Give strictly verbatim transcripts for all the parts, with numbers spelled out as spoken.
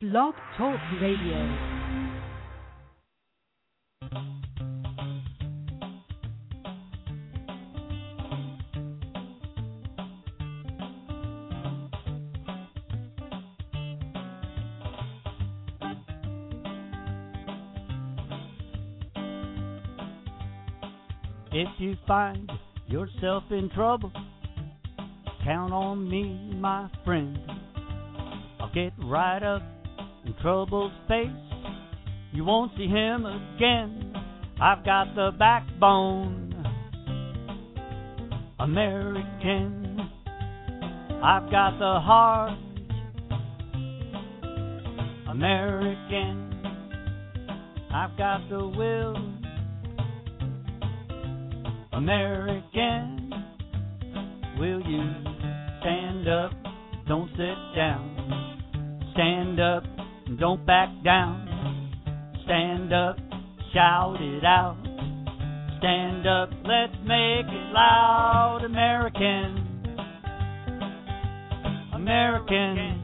Blog Talk Radio. If you find yourself in trouble, count on me, my friend. I'll get right up in trouble's face. You won't see him again. I've got the backbone, American. I've got the heart, American. I've got the will, American. Will you stand up, don't sit down. Stand up, don't back down. Stand up, shout it out. Stand up, let's make it loud. American, American.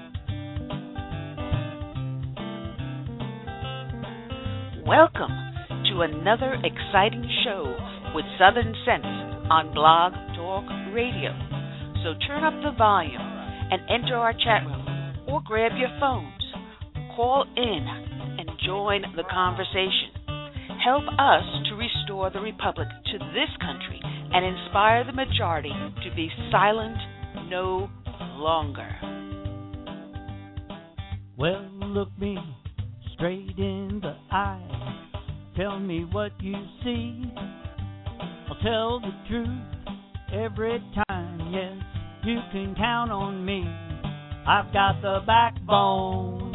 Welcome to another exciting show with Southern Sense on Blog Talk Radio. So turn up the volume and enter our chat room or grab your phones. Call in and join the conversation. Help us to restore the Republic to this country and inspire the majority to be silent no longer. Well, look me straight in the eye. Tell me what you see. I'll tell the truth every time. Yes, you can count on me. I've got the backbone,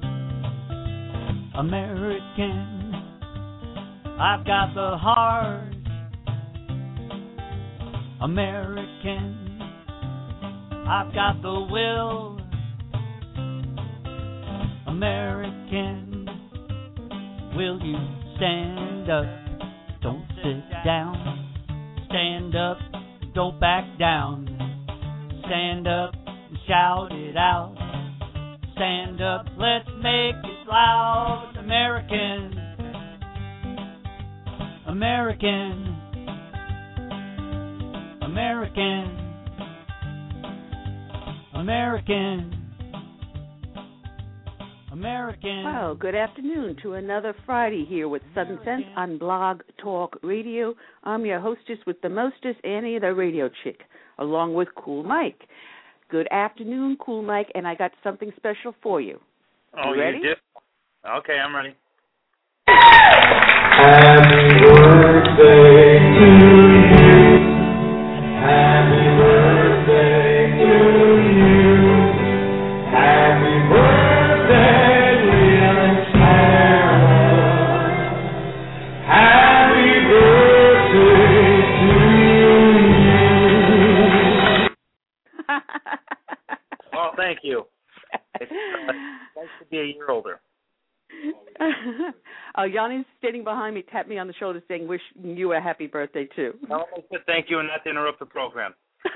American. I've got the heart, American. I've got the will, American. Will you stand up, don't sit down. Stand up, don't back down. Stand up and shout it out. Stand up, let's make it loud. American, American, American, American. American. Well, good afternoon to another Friday here with Southern Sense on Blog Talk Radio. I'm your hostess with the mostest, Annie the radio chick, along with Cool Mike. Good afternoon, Cool Mike, and I got something special for you. Oh, you ready? You did? Okay, I'm ready. Happy birthday to you. Happy birthday to you. Happy birthday. Well, thank you. It's uh, nice to be a year older. uh, Yanni's standing behind me, tapped me on the shoulder, saying, "Wish you a happy birthday too." I want to thank you and not to interrupt the program.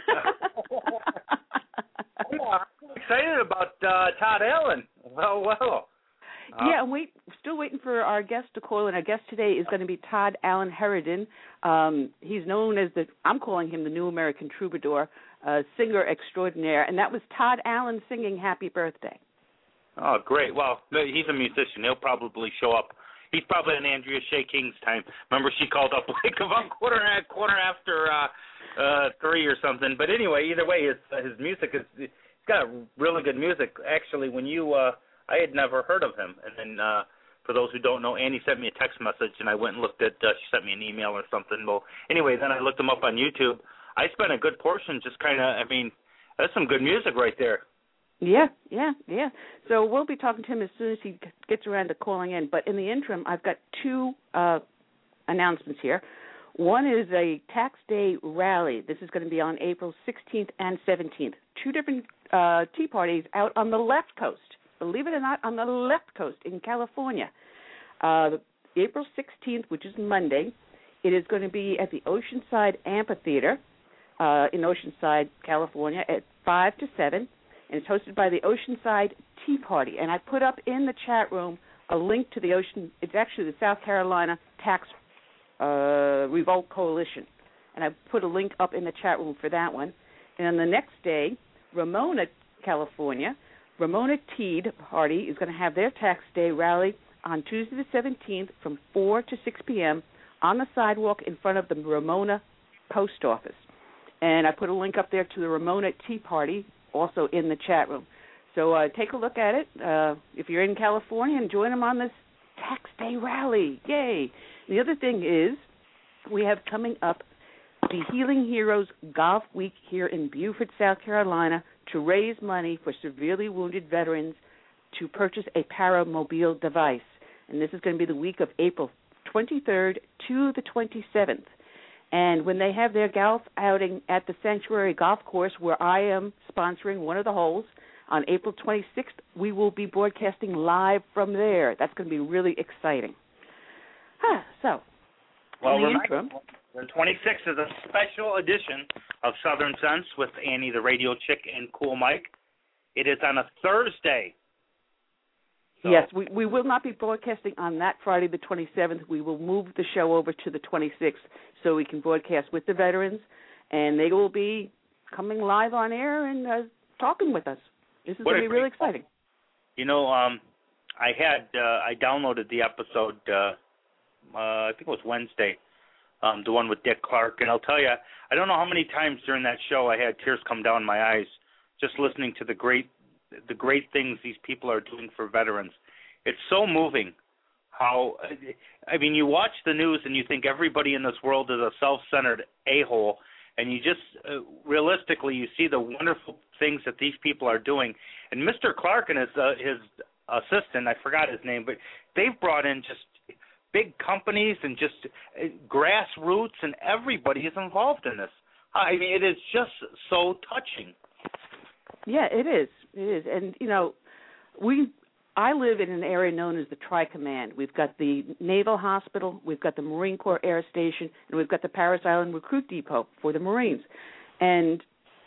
Yeah, I'm excited about uh, Todd Allen. Well, well. Uh, yeah, I'm wait, still waiting for our guest to call in. Our guest today is going to be Todd Allen Herendon. Um, he's known as the, I'm calling him the New American Troubadour, uh, singer extraordinaire, and that was Todd Allen singing Happy Birthday. Oh, great. Well, he's a musician. He'll probably show up. He's probably in Andrea Shea King's time. Remember, she called up like about quarter, quarter after uh, uh, three or something. But anyway, either way, his, his music is, he's got really good music. Actually, when you... Uh, I had never heard of him, and then uh, for those who don't know, Annie sent me a text message, and I went and looked at. Uh, she sent me an email or something. Well, anyway, then I looked him up on YouTube. I spent a good portion just kind of. I mean, that's some good music right there. Yeah, yeah, yeah. So we'll be talking to him as soon as he gets around to calling in. But in the interim, I've got two uh, announcements here. One is a tax day rally. This is going to be on April sixteenth and seventeenth. Two different uh, tea parties out on the left coast. Believe it or not, on the left coast in California. Uh, April sixteenth, which is Monday, it is going to be at the Oceanside Amphitheater uh, in Oceanside, California, at five to seven. and it's hosted by the Oceanside Tea Party. And I put up in the chat room a link to the Ocean. It's actually the South Carolina Tax uh, Revolt Coalition, and I put a link up in the chat room for that one. And on the next day, Ramona, California, Ramona Teed Party is going to have their tax day rally on Tuesday the seventeenth from four to six p.m. on the sidewalk in front of the Ramona Post Office. And I put a link up there to the Ramona Tea Party also in the chat room. So uh, take a look at it uh, if you're in California and join them on this tax day rally. Yay. And the other thing is we have coming up the Healing Heroes Golf Week here in Beaufort, South Carolina, to raise money for severely wounded veterans to purchase a paramobile device. And this is going to be the week of April twenty-third to the twenty-seventh. And when they have their golf outing at the Sanctuary Golf Course, where I am sponsoring one of the holes, on April twenty-sixth, we will be broadcasting live from there. That's going to be really exciting. Huh, so, well, in the remind- interim... The twenty-sixth is a special edition of Southern Sense with Annie, the radio chick, and Cool Mike. It is on a Thursday. So. Yes, we, we will not be broadcasting on that Friday the twenty-seventh. We will move the show over to the twenty-sixth so we can broadcast with the veterans, and they will be coming live on air and uh, talking with us. This is going to be really exciting. You know, um, I had uh, I downloaded the episode, uh, uh, I think it was Wednesday, Um, the one with Dick Clark, and I'll tell you, I don't know how many times during that show I had tears come down my eyes just listening to the great, the great things these people are doing for veterans. It's so moving. How, I mean, you watch the news and you think everybody in this world is a self-centered a-hole, and you just uh, realistically you see the wonderful things that these people are doing. And Mister Clark and his uh, his assistant, I forgot his name, but they've brought in just big companies and just grassroots, and everybody is involved in this. I mean, it is just so touching. Yeah, it is. It is. And, you know, we I live in an area known as the Tri-Command. We've got the Naval Hospital, we've got the Marine Corps Air Station, and we've got the Parris Island Recruit Depot for the Marines. And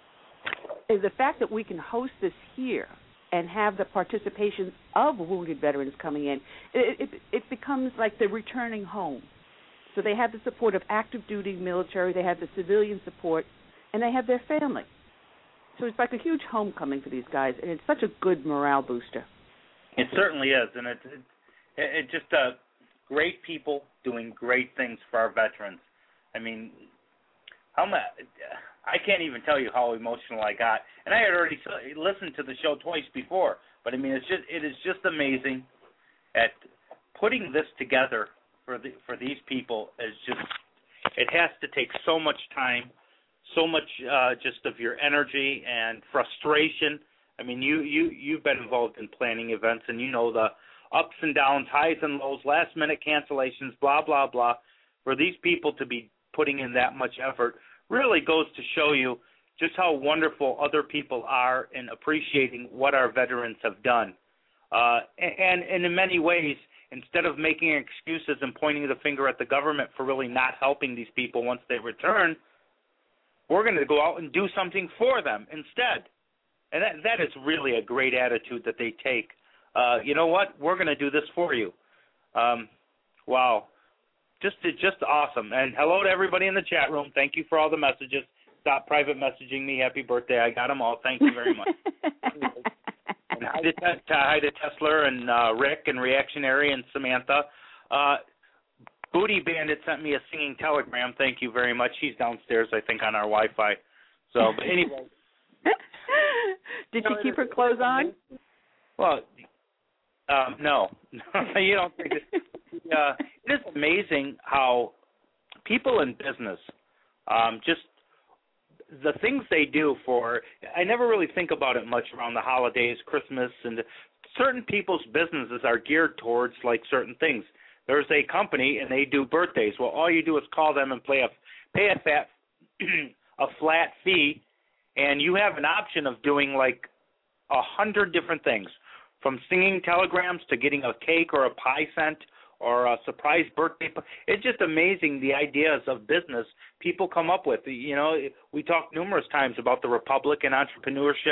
the fact that we can host this here and have the participation of wounded veterans coming in, it, it, it becomes like they're returning home. So they have the support of active duty military, they have the civilian support, and they have their family. So it's like a huge homecoming for these guys, and it's such a good morale booster. It certainly is, and it's it, it just uh, great people doing great things for our veterans. I mean, how much? I can't even tell you how emotional I got, and I had already listened to the show twice before. But I mean, it's just it is just amazing at putting this together for the for these people. Is just it has to take so much time, so much uh, just of your energy and frustration. I mean, you you you've been involved in planning events, and you know the ups and downs, highs and lows, last minute cancellations, blah blah blah. For these people to be putting in that much effort really goes to show you just how wonderful other people are in appreciating what our veterans have done. Uh, and, and in many ways, instead of making excuses and pointing the finger at the government for really not helping these people once they return, we're going to go out and do something for them instead. And that, that is really a great attitude that they take. Uh, you know what? We're going to do this for you. Um, wow. Just just awesome. And hello to everybody in the chat room. Thank you for all the messages. Stop private messaging me. Happy birthday. I got them all. Thank you very much. And hi to, to, hi to Tesla and uh, Rick and Reactionary and Samantha. Uh, Booty Bandit sent me a singing telegram. Thank you very much. He's downstairs, I think, on our Wi-Fi. So, but anyway. Did she keep her clothes on? Well, um, no. You don't think it. Uh, it is amazing how people in business, um, just the things they do for, I never really think about it much around the holidays, Christmas, and certain people's businesses are geared towards like certain things. There's a company and they do birthdays. Well, all you do is call them and pay a, pay a, fat, a flat fee, and you have an option of doing like a hundred different things, from singing telegrams to getting a cake or a pie sent or a surprise birthday. It's just amazing the ideas of business people come up with. You know, we talked numerous times about the Republic and entrepreneurship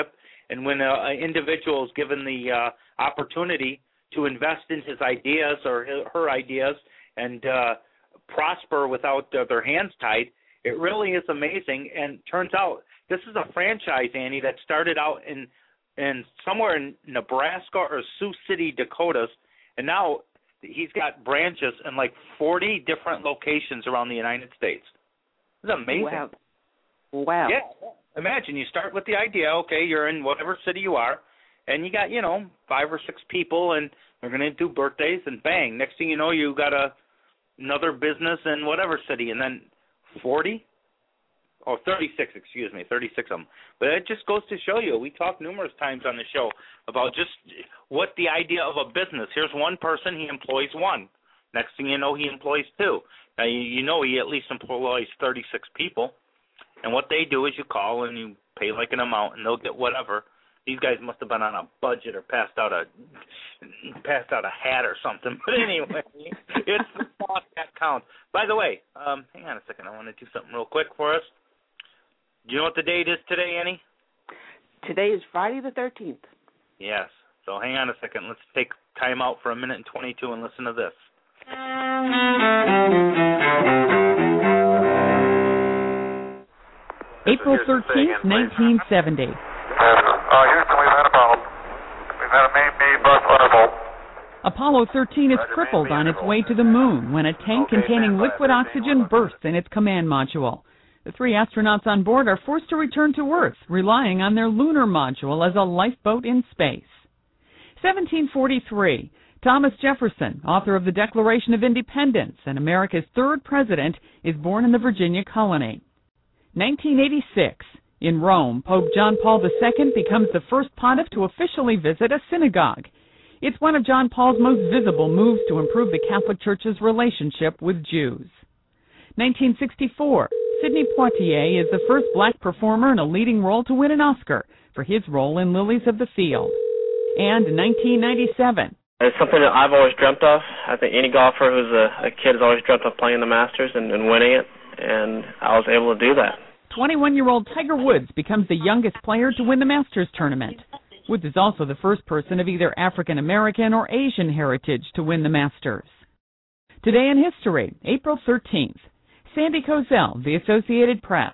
And when an individual is given the uh, opportunity to invest in his ideas or her ideas and uh, prosper without uh, their hands tied, it really is amazing. And turns out this is a franchise, Annie, that started out in, in somewhere in Nebraska or Sioux City, Dakotas, and now he's got branches in like forty different locations around the United States. It's amazing. Wow. Wow. Yeah. Imagine you start with the idea, okay, you're in whatever city you are, and you got, you know, five or six people, and they're going to do birthdays, and bang, next thing you know, you got a another business in whatever city, and then forty? Oh, thirty-six, excuse me, thirty-six of them. But it just goes to show you, we talked numerous times on the show about just what the idea of a business. Here's one person, he employs one. Next thing you know, he employs two. Now, you, you know he at least employs thirty-six people. And what they do is you call and you pay like an amount, and they'll get whatever. These guys must have been on a budget or passed out a passed out a hat or something. But anyway, it's the thought that counts. By the way, um, hang on a second. I want to do something real quick for us. Do you know what the date is today, Annie? Today is Friday the thirteenth. Yes. So hang on a second. Let's take time out for a minute and twenty-two and listen to this. April thirteenth, nineteen seventy. Uh, Houston, we've had a problem. We've had a main B bus firebolt. Apollo thirteen is crippled on its way to the moon when a tank containing liquid oxygen bursts in its command module. The three astronauts on board are forced to return to Earth, relying on their lunar module as a lifeboat in space. seventeen forty-three. Thomas Jefferson, author of the Declaration of Independence and America's third president, is born in the Virginia colony. nineteen eighty-six. In Rome, Pope John Paul the Second becomes the first pontiff to officially visit a synagogue. It's one of John Paul's most visible moves to improve the Catholic Church's relationship with Jews. nineteen sixty-four. Sidney Poitier is the first black performer in a leading role to win an Oscar for his role in Lilies of the Field. And nineteen ninety-seven. It's something that I've always dreamt of. I think any golfer who's a, a kid has always dreamt of playing the Masters and, and winning it, and I was able to do that. twenty-one-year-old Tiger Woods becomes the youngest player to win the Masters tournament. Woods is also the first person of either African American or Asian heritage to win the Masters. Today in history, April thirteenth. Sandy Kozel, The Associated Press.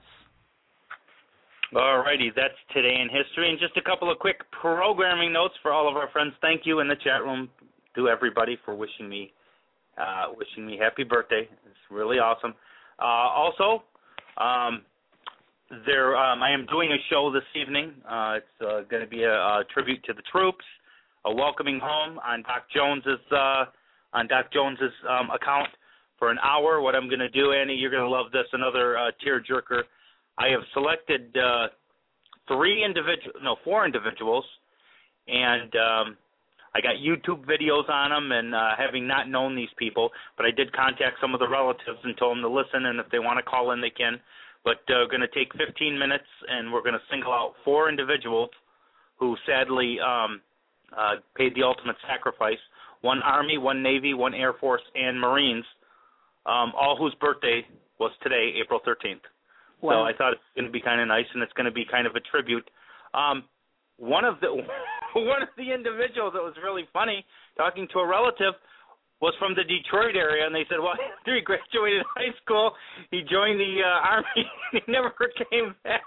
All righty, that's Today in History. And just a couple of quick programming notes for all of our friends. Thank you in the chat room to everybody for wishing me uh, wishing me happy birthday. It's really awesome. Uh, also, um, there um, I am doing a show this evening. Uh, it's uh, going to be a, a tribute to the troops, a welcoming home on Doc Jones's uh, on Doc Jones's um, account for an hour. What I'm going to do, Annie, you're going to love this. Another uh, tearjerker. I have selected uh, three individual, no, four individuals, and um, I got YouTube videos on them. And uh, having not known these people, but I did contact some of the relatives and told them to listen. And if they want to call in, they can. But uh, we're going to take fifteen minutes, and we're going to single out four individuals who sadly um, uh, paid the ultimate sacrifice. One Army, one Navy, one Air Force, and Marines, um, all whose birthday was today, April thirteenth. Wow. So I thought it's going to be kind of nice, and it's going to be kind of a tribute. Um, one of the one of the individuals that was really funny, talking to a relative, was from the Detroit area, and they said, well, after he graduated high school, he joined the uh, Army, and he never came back.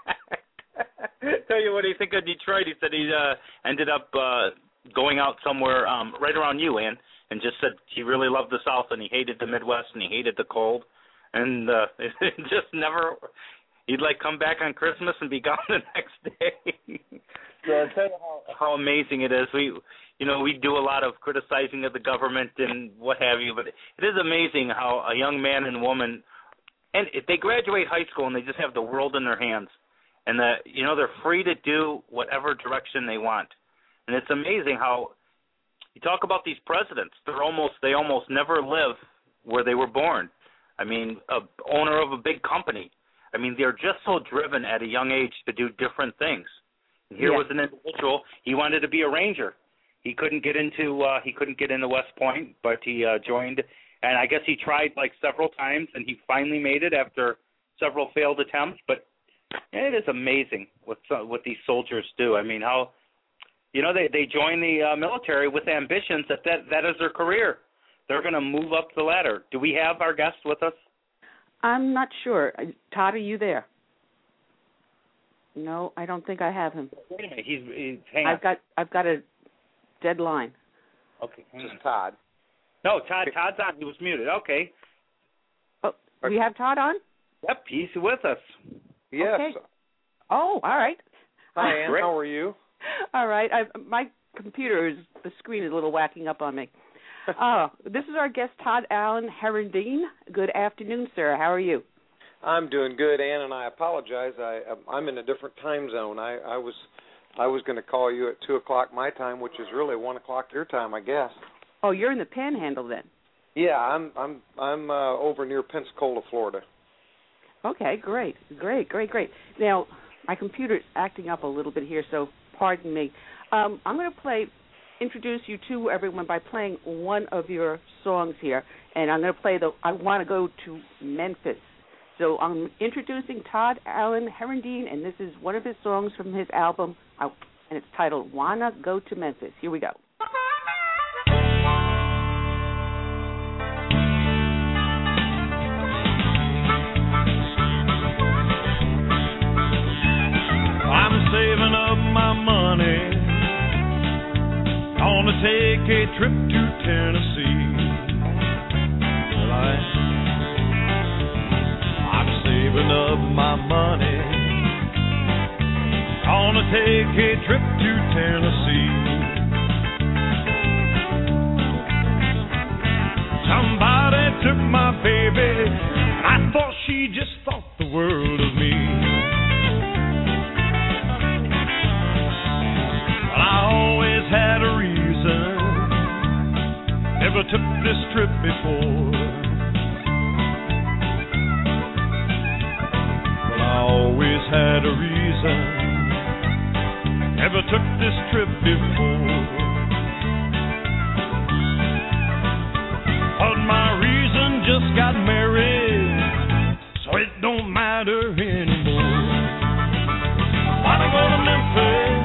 Tell you what do you think of Detroit? He said he uh, ended up uh, going out somewhere um, right around you, Ann, and just said he really loved the South, and he hated the Midwest, and he hated the cold, and uh, it just never, he'd like come back on Christmas and be gone the next day. So I'll tell you how, how amazing it is. We, you know, we do a lot of criticizing of the government and what have you, but it is amazing how a young man and woman, and if they graduate high school and they just have the world in their hands, and that, you know, they're free to do whatever direction they want. And it's amazing how you talk about these presidents. They're almost they almost never live where they were born. I mean, a owner of a big company. I mean, they're just so driven at a young age to do different things. And here yeah. was an individual. He wanted to be a ranger. He couldn't get into uh, he couldn't get into West Point, but he uh, joined. And I guess he tried like several times, and he finally made it after several failed attempts. But it is amazing what what these soldiers do. I mean, how You know, they they join the uh, military with ambitions that, that that is their career. They're going to move up the ladder. Do we have our guest with us? I'm not sure. Todd, are you there? No, I don't think I have him. Wait a minute. He's, he's hang I've on. got I've got a dead line. Okay, hang This on. is Todd. No, Todd. Todd's on. He was muted. Okay. Oh, we have Todd on? Yep, he's with us. Yes. Okay. Oh, all right. Hi, Ann. Great. How are you? All right. I, my computer is the screen is a little whacking up on me. Uh, this is our guest, Todd Allen Herendeen. Good afternoon, sir. How are you? I'm doing good, Ann, and I apologize. I I'm in a different time zone. I, I was I was going to call you at two o'clock my time, which is really one o'clock your time, I guess. Oh, you're in the Panhandle then. Yeah, I'm I'm I'm uh, over near Pensacola, Florida. Okay, great, great, great, great. Now, my computer's acting up a little bit here, so pardon me. Um, I'm going to play, introduce you to everyone by playing one of your songs here, and I'm going to play the I Want to Go to Memphis. So I'm introducing Todd Allen Herendeen, and this is one of his songs from his album, and it's titled Wanna Go to Memphis. Here we go. I'm saving up my money, gonna take a trip to Tennessee. Well, I, I'm saving up my money, gonna take a trip to Tennessee. Somebody took my baby, and I thought she just thought the world of me. I always had a reason, never took this trip before. Well, I always had a reason, never took this trip before. But my reason just got married, so it don't matter anymore. Wanna go to Memphis,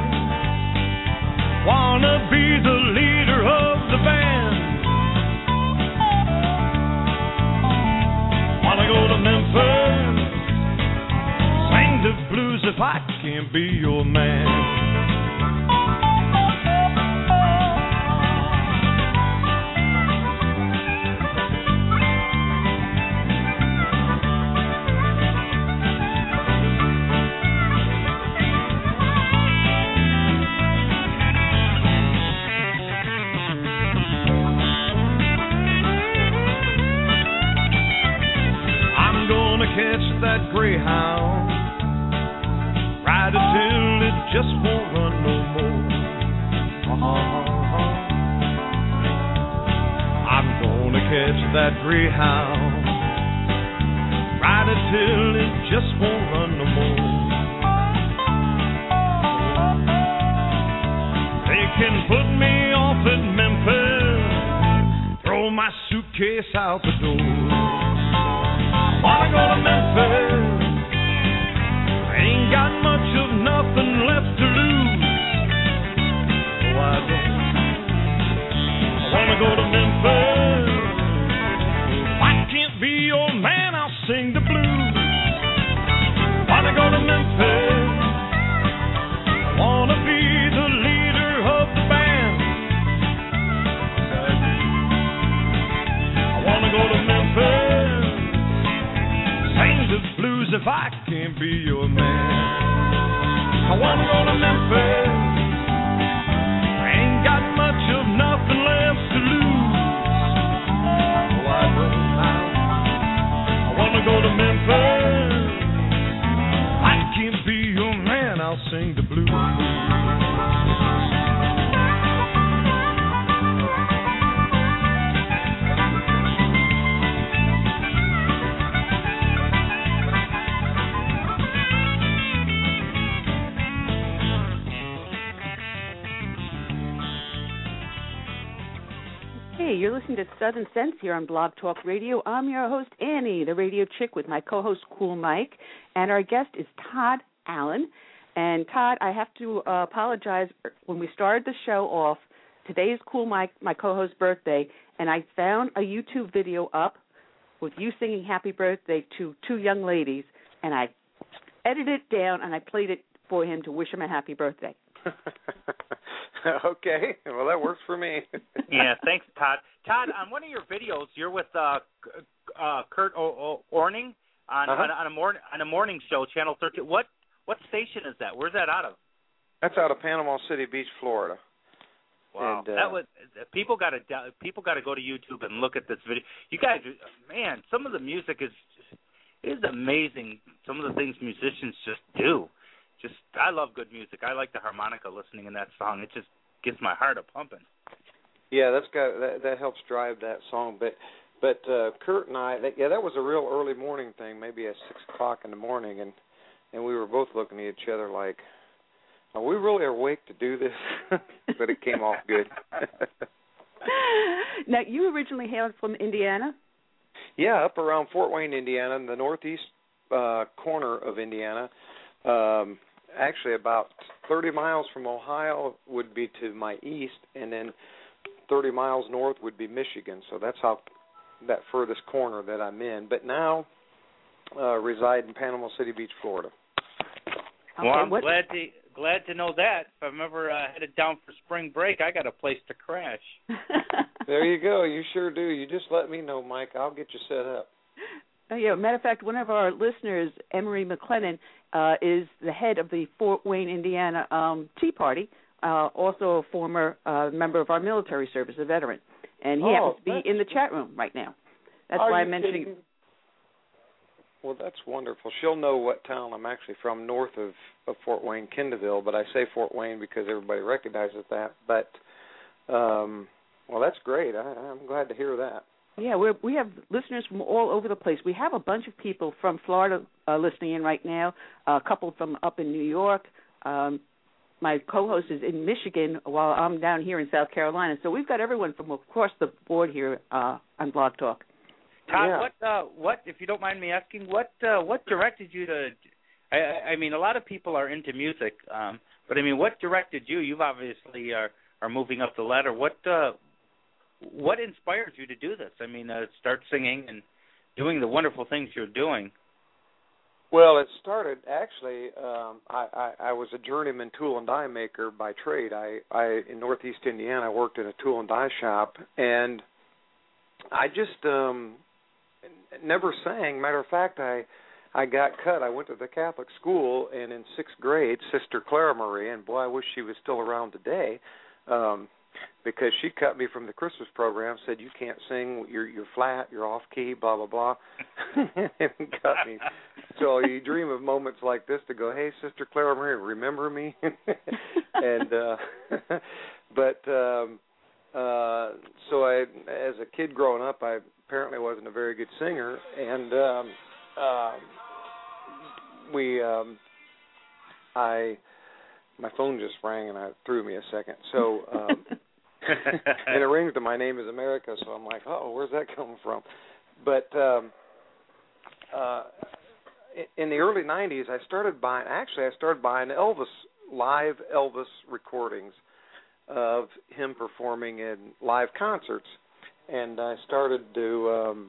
wanna be the leader of the band. Wanna go to Memphis, sing the blues if I can't be your man. Catch that Greyhound, ride it till it just won't run no more. Uh-huh. I'm gonna catch that Greyhound, ride it till it just won't run no more. They can put me off in Memphis, throw my suitcase out the door. Wanna go to Memphis, ain't got much of nothing left to lose. No, I don't. I wanna go to Memphis, if I can't be your man, I'll sing the blues. Wanna go to Memphis, I wanna be the leader of the band. I wanna go to Memphis, sing the blues if I can't be your man. I wanna go to Memphis, I ain't got much of nothing left to lose. Oh, I don't know. I wanna go to Memphis, I can't be your man, I'll sing the blues. You're listening to Southern Sense here on Blog Talk Radio. I'm your host, Annie, the radio chick, with my co-host, Cool Mike, and our guest is Todd Allen. And Todd, I have to uh, apologize. When we started the show off, today is Cool Mike, my co-host's birthday, and I found a YouTube video up with you singing Happy Birthday to two young ladies, and I edited it down and I played it for him to wish him a happy birthday. Okay, well, that works for me. Yeah, thanks, Todd. Todd, on one of your videos, you're with uh, uh, Kurt o- o- Orning on, uh-huh. on, on a morning on a morning show, Channel thirteen. What what station is that? Where's that out of? That's out of Panama City Beach, Florida. Wow, and, uh, that was people got to people got to go to YouTube and look at this video. You guys, man, some of the music is is amazing. Some of the things musicians just do. Just, I love good music. I like the harmonica listening in that song. It just gets my heart a pumping. Yeah, that's got that, that helps drive that song. But but uh, Kurt and I, that, yeah, that was a real early morning thing, maybe at six o'clock in the morning, and and we were both looking at each other like, are we really awake to do this? But it came off good. Now, you originally hailed from Indiana? Yeah, up around Fort Wayne, Indiana, in the northeast uh, corner of Indiana. Um, actually, about thirty miles from Ohio would be to my east, and then thirty miles north would be Michigan. So that's how that furthest corner that I'm in. But now uh, reside in Panama City Beach, Florida. Well, Okay, I'm what- glad to glad to know that. If I'm ever uh, headed down for spring break, I got a place to crash. There you go. You sure do. You just let me know, Mike. I'll get you set up. Oh, yeah, matter of fact, one of our listeners, Emery McLennan, uh, is the head of the Fort Wayne, Indiana um, Tea Party, uh, also a former uh, member of our military service, a veteran. And he Oh, happens to be that's- in the chat room right now. That's Are why you I'm mentioning. kidding? Well, that's wonderful. She'll know what town I'm actually from, north of, of Fort Wayne, Kendallville, but I say Fort Wayne because everybody recognizes that. But, um, well, that's great. I, I'm glad to hear that. Yeah, we we have listeners from all over the place. We have a bunch of people from Florida uh, listening in right now, a couple from up in New York. Um, my co-host is in Michigan while I'm down here in South Carolina. So we've got everyone from across the board here uh, on Blog Talk. Todd, Yeah. what, uh, what, if you don't mind me asking, what, uh, what directed you to? I, I mean, a lot of people are into music, um, but I mean, what directed you? You've obviously are are moving up the ladder. What, uh, what inspired you to do this? I mean, uh, start singing and doing the wonderful things you're doing. Well, it started actually. Um, I, I, I was a journeyman tool and die maker by trade. I, I in Northeast Indiana, I worked in a tool and die shop, and I just um, never sang. Matter of fact, I I got cut. I went to the Catholic school, and in sixth grade, Sister Clara Marie, and boy, I wish she was still around today. Um, because she cut me from the Christmas program, said you can't sing, you're you're flat, you're off key, blah blah blah, and cut me. So you dream of moments like this to go, hey, Sister Clara Marie, remember me? and uh, but um, uh, so I, as a kid growing up, I apparently wasn't a very good singer, and um, uh, we, um, I. My phone just rang and I threw me a second. So, um, and it rings to my name is America, so I'm like, oh, where's that coming from? But um, uh, in the early nineties, I started buying, actually I started buying Elvis, live Elvis recordings of him performing in live concerts. And I started to, um,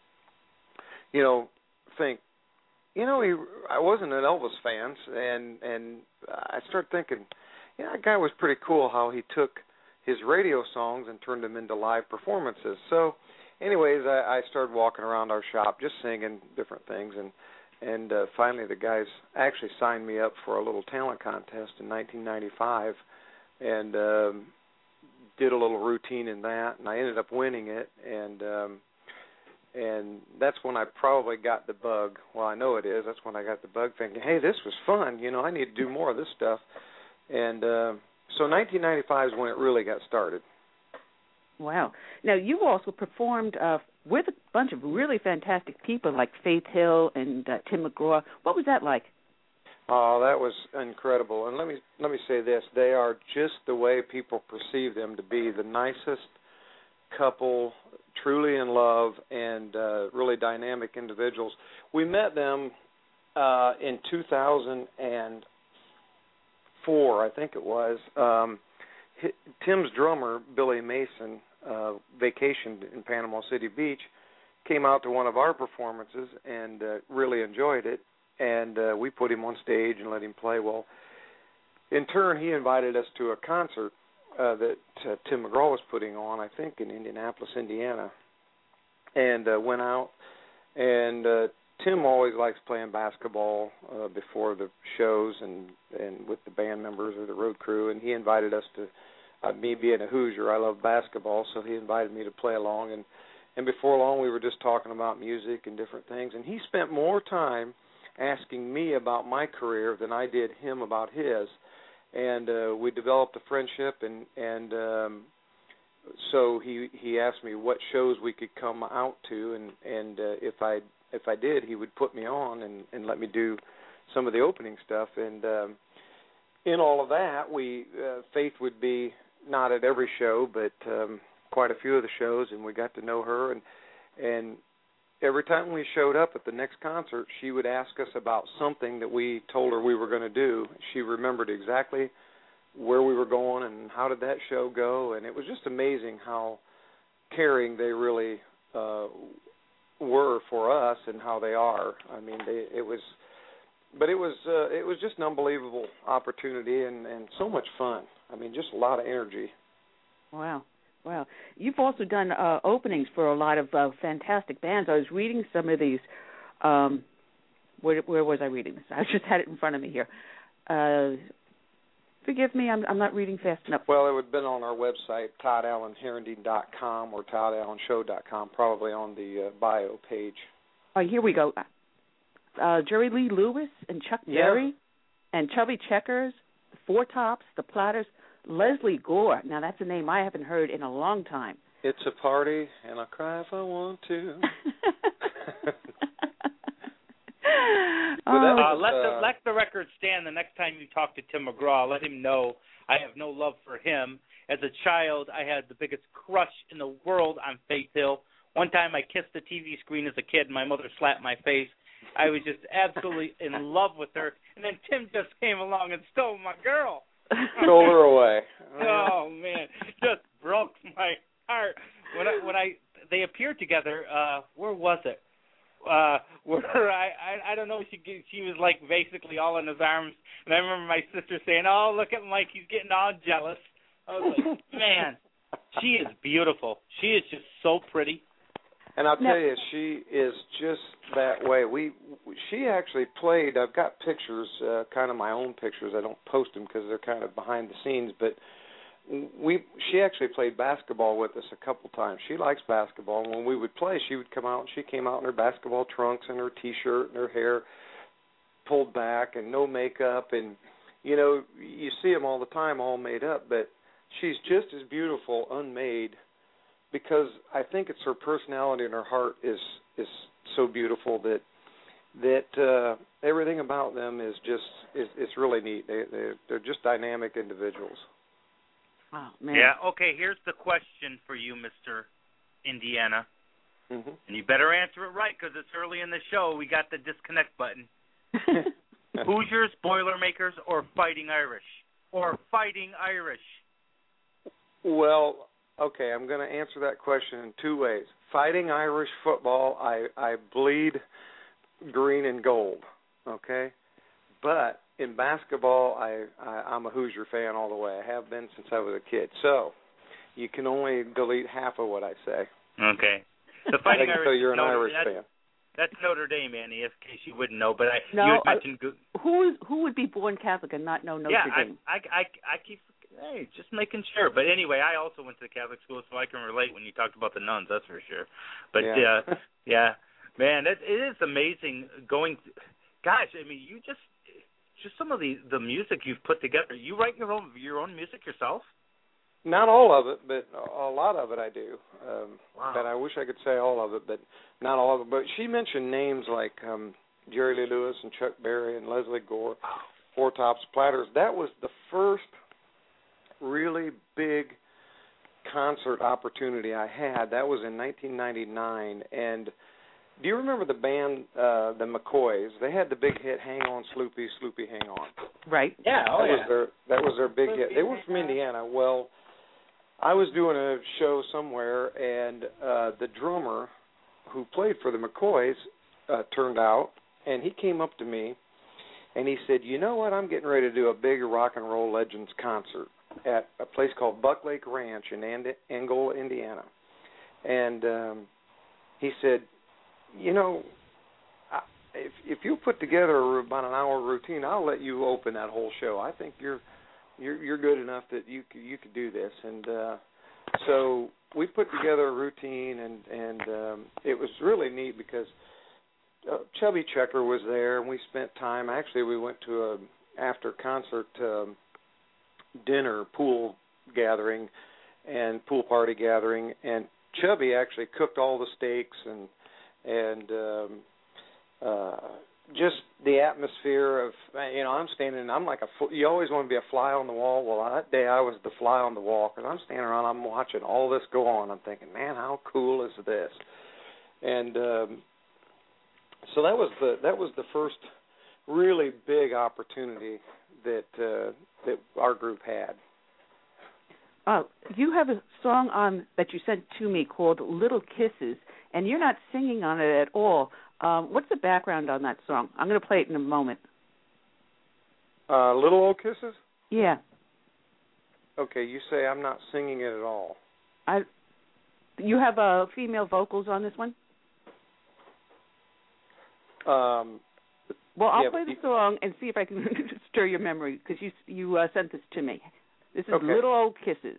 you know, think, you know, he, I wasn't an Elvis fan, and and I started thinking, yeah, that guy was pretty cool how he took his radio songs and turned them into live performances. So, anyways, I, I started walking around our shop just singing different things, and and uh, finally the guys actually signed me up for a little talent contest in nineteen ninety-five, and um, did a little routine in that, and I ended up winning it, and um, and that's when I probably got the bug. Well, I know it is. That's when I got the bug thinking, hey, this was fun. You know, I need to do more of this stuff. And uh, so nineteen ninety-five is when it really got started. Wow. Now, you also performed uh, with a bunch of really fantastic people like Faith Hill and uh, Tim McGraw. What was that like? Oh, that was incredible. And let me let me say this. They are just the way people perceive them to be, the nicest couple, truly in love, and uh, really dynamic individuals. We met them uh, in two thousand four, I think it was, um, Tim's drummer, Billy Mason, uh, vacationed in Panama City Beach, came out to one of our performances and uh, really enjoyed it, and uh, we put him on stage and let him play. Well, in turn, he invited us to a concert uh, that uh, Tim McGraw was putting on, I think, in Indianapolis, Indiana, and uh, went out, and uh, Tim always likes playing basketball uh, before the shows and, and with the band members or the road crew, and he invited us to, uh, me being a Hoosier, I love basketball, so he invited me to play along, and, and before long we were just talking about music and different things, and he spent more time asking me about my career than I did him about his, and uh, we developed a friendship, and, and um, so he he asked me what shows we could come out to, and, and uh, if I if I did, he would put me on and, and let me do some of the opening stuff, and um, in all of that, we uh, Faith would be not at every show, but um, quite a few of the shows, and we got to know her, and and every time we showed up at the next concert, she would ask us about something that we told her we were going to do. She remembered exactly where we were going and how did that show go, and it was just amazing how caring they really uh, were for us and how they are. I mean, they, it was, but it was uh, it was just an unbelievable opportunity and, and so much fun. I mean, just a lot of energy. Wow. Wow. You've also done uh, openings for a lot of uh, fantastic bands. I was reading some of these. Um, where, where was I reading this? I just had it in front of me here. Uh, forgive me, I'm, I'm not reading fast enough. Well, it would have been on our website, Todd Allen Herendeen dot com or Todd Allen Show dot com, probably on the uh, bio page. Oh, here we go. Uh, Jerry Lee Lewis and Chuck Yeah. Berry and Chubby Checkers, the Four Tops, the Platters. Leslie Gore. Now, that's a name I haven't heard in a long time. It's a party, and I cry if I want to. uh, uh, let the let the record stand. The next time you talk to Tim McGraw, let him know I have no love for him. As a child, I had the biggest crush in the world on Faith Hill. One time I kissed the T V screen as a kid, and my mother slapped my face. I was just absolutely in love with her. And then Tim just came along and stole my girl. Stole her away. Oh man, just broke my heart when I when I they appeared together. Uh, where was it? Uh, where I, I I don't know. She she was like basically all in his arms, and I remember my sister saying, "Oh, look at Mike, he's getting all jealous." I was like, man, she is beautiful. She is just so pretty. And I'll tell you, she is just that way. We, she actually played. I've got pictures, uh, kind of my own pictures. I don't post them because they're kind of behind the scenes. But we, she actually played basketball with us a couple times. She likes basketball, and when we would play, she would come out. And she came out in her basketball trunks and her T-shirt and her hair pulled back and no makeup. And you know, you see them all the time, all made up. But she's just as beautiful, unmade. Because I think it's her personality and her heart is is so beautiful that that uh, everything about them is just is it's really neat. They they're, they're just dynamic individuals. Oh man. Yeah. Okay. Here's the question for you, Mister Indiana, mm-hmm. and you better answer it right because it's early in the show. We got the disconnect button. Hoosiers, Boilermakers, or Fighting Irish, or Fighting Irish. Well. Okay, I'm going to answer that question in two ways. Fighting Irish football, I, I bleed green and gold, okay? But in basketball, I, I, I'm a Hoosier fan all the way. I have been since I was a kid. So you can only delete half of what I say. Okay. The Fighting Irish. So you're an Notre, Irish that's, fan. That's Notre Dame, Annie, in case you wouldn't know. But I, no, you had mentioned uh, who who would be born Catholic and not know Notre yeah, Dame? Yeah, I, I, I, I keep. Hey, just making sure. But anyway, I also went to the Catholic school, so I can relate when you talked about the nuns, that's for sure. But, yeah, uh, yeah man, it, it is amazing going – gosh, I mean, you just – just some of the, the music you've put together. You write your own your own music yourself? Not all of it, but a lot of it I do. Um, wow. But I wish I could say all of it, but not all of it. But she mentioned names like um, Jerry Lee Lewis and Chuck Berry and Leslie Gore, Four Tops, Platters. That was the first – really big concert opportunity I had. That was in nineteen ninety-nine, and do you remember the band, uh, the McCoys? They had the big hit, "Hang On, Sloopy, Sloopy, Hang On." Right. Yeah. Oh that yeah. was their that was their big hit. They were from Indiana. Well, I was doing a show somewhere, and uh, the drummer who played for the McCoys uh, turned out, and he came up to me, and he said, "You know what? I'm getting ready to do a big rock and roll legends concert at a place called Buck Lake Ranch in And- Angola, Indiana." And um, he said, "You know, I, if if you put together about an hour routine, I'll let you open that whole show. I think you're you're you're good enough that you could, you could do this." And uh, so we put together a routine, and and um, it was really neat because uh, Chubby Checker was there, and we spent time. Actually, we went to a after concert um, dinner pool gathering and pool party gathering, and Chubby actually cooked all the steaks and and um, uh, just the atmosphere of, you know, I'm standing, I'm like a, you always want to be a fly on the wall. Well, that day I was the fly on the wall because I'm standing around, I'm watching all this go on. I'm thinking, man, how cool is this? And um, so that was the that was the first really big opportunity that uh, that our group had. Uh, you have a song on that you sent to me called "Little Kisses," and you're not singing on it at all. Um, what's the background on that song? I'm going to play it in a moment. Uh, Little Old Kisses? Yeah. Okay, you say I'm not singing it at all. I. You have uh, female vocals on this one? Um, well, I'll yeah, play the you, song and see if I can stir your memory, because you you uh, sent this to me. This is okay. Little Old Kisses.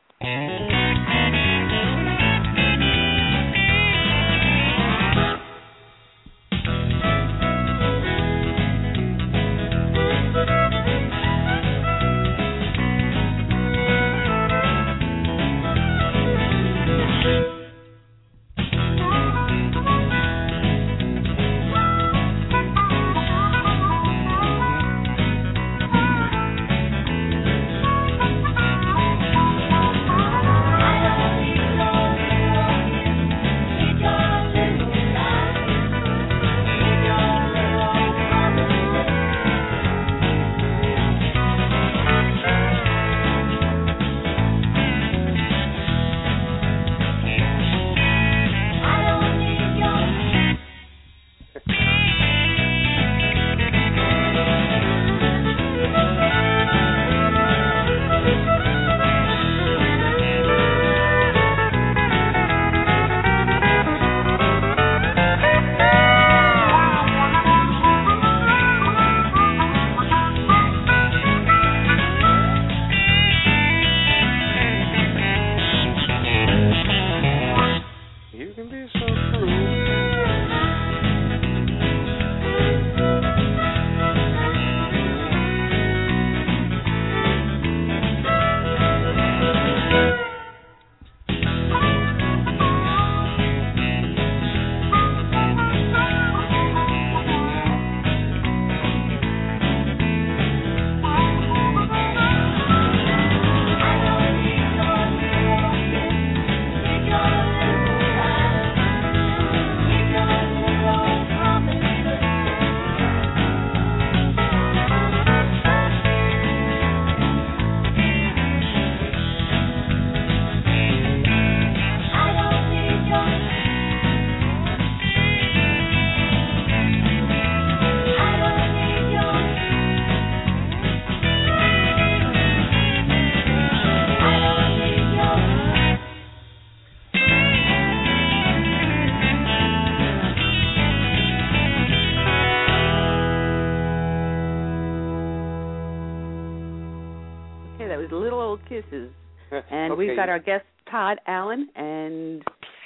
Kisses. And okay. We've got our guest, Todd Allen, and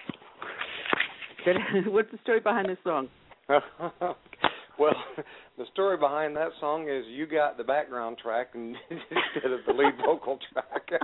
what's the story behind this song? Well, the story behind that song is you got the background track instead of the lead vocal track.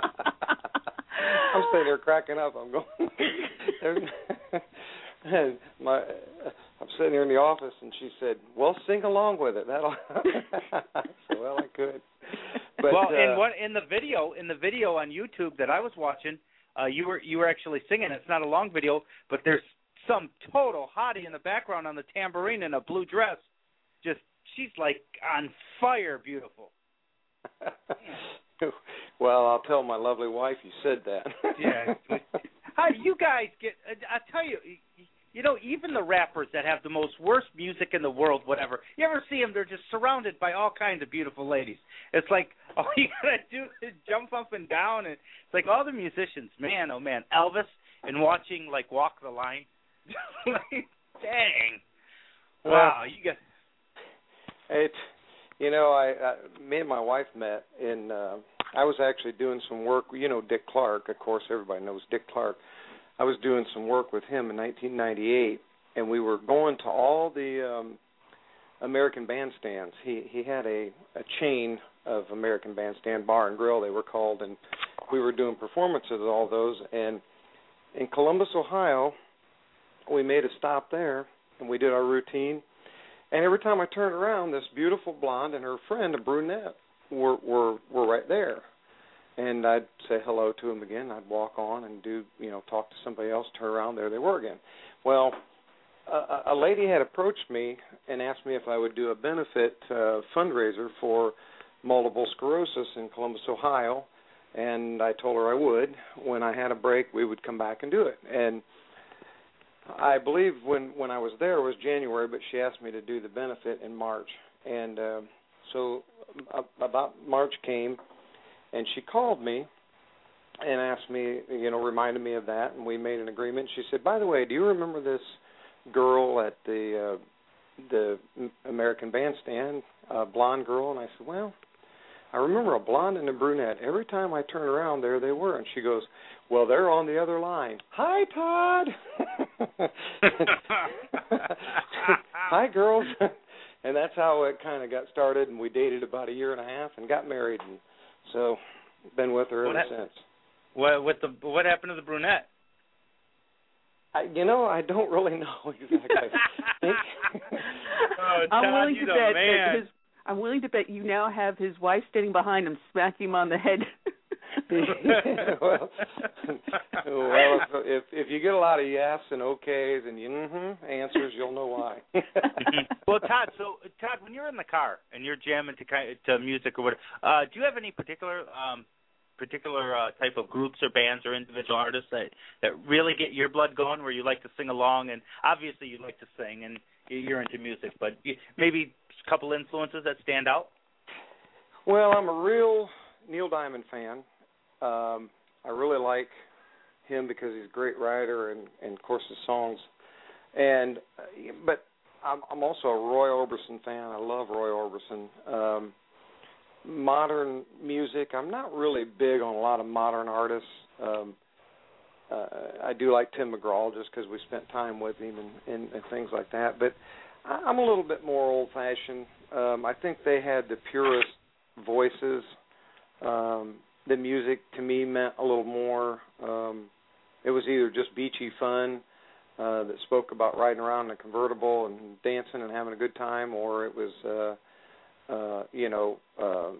I'm sitting there cracking up. I'm going, my, I'm sitting here in the office, and she said, "Well, sing along with it." That'll. I said, "Well, I could." But, well, uh, in what in the video in the video on YouTube that I was watching, uh, you were you were actually singing. It's not a long video, but there's some total hottie in the background on the tambourine in a blue dress. Just, she's like on fire beautiful. Well, I'll tell my lovely wife you said that. Yeah. How do you guys get, I tell you, you know, even the rappers that have the most worst music in the world, whatever, you ever see them, they're just surrounded by all kinds of beautiful ladies. It's like, all you got to do is jump up and down. And it's like all the musicians, man, oh, man, Elvis and watching, like, Walk the Line. Like, dang. Well, wow, you got. It, you know, I, I me and my wife met in, uh, I was actually doing some work, you know, Dick Clark, of course, everybody knows Dick Clark. I was doing some work with him in nineteen ninety-eight, and we were going to all the um, American bandstands. He he had a, a chain of American Bandstand Bar and Grill, they were called, and we were doing performances at all those. And in Columbus, Ohio, we made a stop there, and we did our routine. And every time I turned around, this beautiful blonde and her friend, a brunette, were were, were right there. And I'd say hello to them again. I'd walk on and do, you know, talk to somebody else, turn around, there they were again. Well, a, a lady had approached me and asked me if I would do a benefit uh, fundraiser for multiple sclerosis in Columbus, Ohio, and I told her I would. When I had a break, we would come back and do it. And I believe when, when I was there it was January, but she asked me to do the benefit in March. And uh, so about March came, and she called me and asked me, you know, reminded me of that, and we made an agreement. She said, by the way, do you remember this girl at the uh, the American Bandstand, a blonde girl? And I said, well, I remember a blonde and a brunette. Every time I turn around, there they were. And she goes, well, they're on the other line. Hi, Todd. Hi, girls. And that's how it kind of got started, and we dated about a year and a half and got married, and so been with her what ever ha- since. What with the what happened to the brunette? I, you know, I don't really know exactly. Oh, I'm Todd, willing you to the bet man. that his. I'm willing to bet you now have his wife standing behind him, smacking him on the head. well, well, if if you get a lot of yes and okays and mm-hmm answers, you'll know why. Well, Todd, so Todd, when you're in the car and you're jamming to kind to music or whatever, uh, do you have any particular um, particular uh, type of groups or bands or individual artists that that really get your blood going, where you like to sing along? And obviously, you like to sing and you're into music, but maybe a couple influences that stand out. Well, I'm a real Neil Diamond fan. Um, I really like him because he's a great writer and, and of course, his songs. And uh, but I'm, I'm also a Roy Orbison fan. I love Roy Orbison. Um, modern music, I'm not really big on a lot of modern artists. Um, uh, I do like Tim McGraw just because we spent time with him and, and, and things like that. But I'm a little bit more old-fashioned. Um, I think they had the purest voices. Um, the music to me meant a little more. Um, it was either just beachy fun uh, that spoke about riding around in a convertible and dancing and having a good time, or it was, uh, uh, you know, um,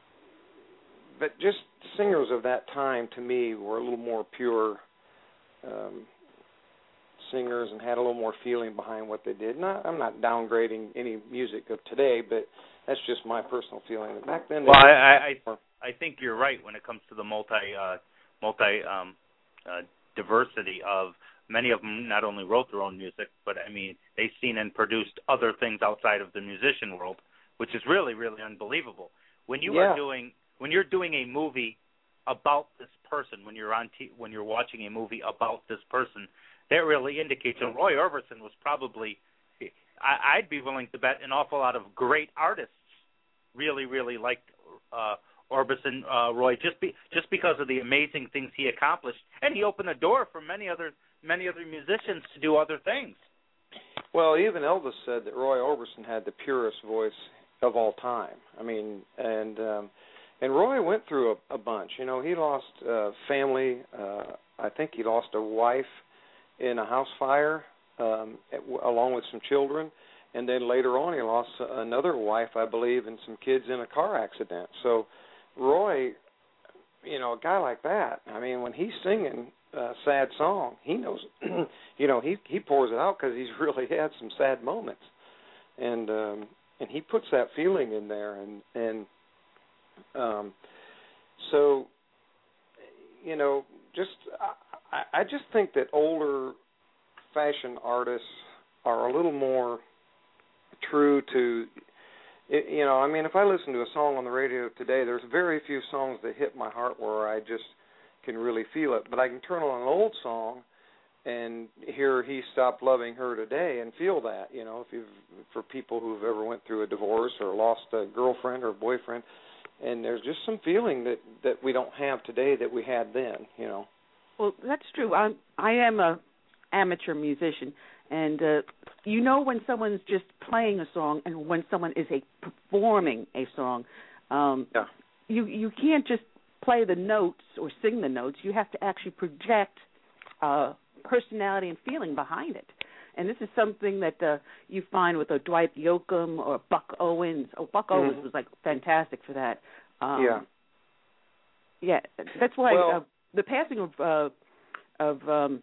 but just singers of that time to me were a little more pure um, singers and had a little more feeling behind what they did. Not, I'm not downgrading any music of today, but that's just my personal feeling. Back then, well, I, I, I think you're right when it comes to the multi, uh, multi um, uh, diversity of many of them. Not only wrote their own music, but I mean they've seen and produced other things outside of the musician world, which is really, really unbelievable. When you yeah. are doing, when you're doing a movie about this person, when you're on, t- when you're watching a movie about this person, that really indicates. And Roy Orbison was probably, I, I'd be willing to bet, an awful lot of great artists really, really liked uh, Orbison, uh, Roy, just be, just because of the amazing things he accomplished, and he opened the door for many other many other musicians to do other things. Well, even Elvis said that Roy Orbison had the purest voice of all time. I mean, and um, and Roy went through a, a bunch. You know, he lost uh, family. Uh, I think he lost a wife in a house fire, um, at, along with some children. And then later on, he lost another wife, I believe, and some kids in a car accident. So Roy, you know, a guy like that, I mean, when he's singing, uh, sad song, he knows, you know, he he pours it out because he's really had some sad moments, and um, and he puts that feeling in there, and and um, so, you know, just I, I just think that older fashion artists are a little more true to, you know, I mean, if I listen to a song on the radio today, there's very few songs that hit my heart where I just can really feel it. But I can turn on an old song and hear He Stopped Loving Her Today and feel that, you know, if you've, for people who've ever went through a divorce or lost a girlfriend or a boyfriend. And there's just some feeling that, that we don't have today that we had then, you know. Well, that's true. I'm, I am a amateur musician, and uh, you know when someone's just playing a song and when someone is a performing a song. Um, yeah. You you can't just play the notes or sing the notes. You have to actually project uh, personality and feeling behind it. And this is something that uh, you find with a Dwight Yoakam or Buck Owens. Oh, Buck Owens mm-hmm. was like fantastic for that. Um, yeah. Yeah, that's why well, uh, the passing of uh, of um,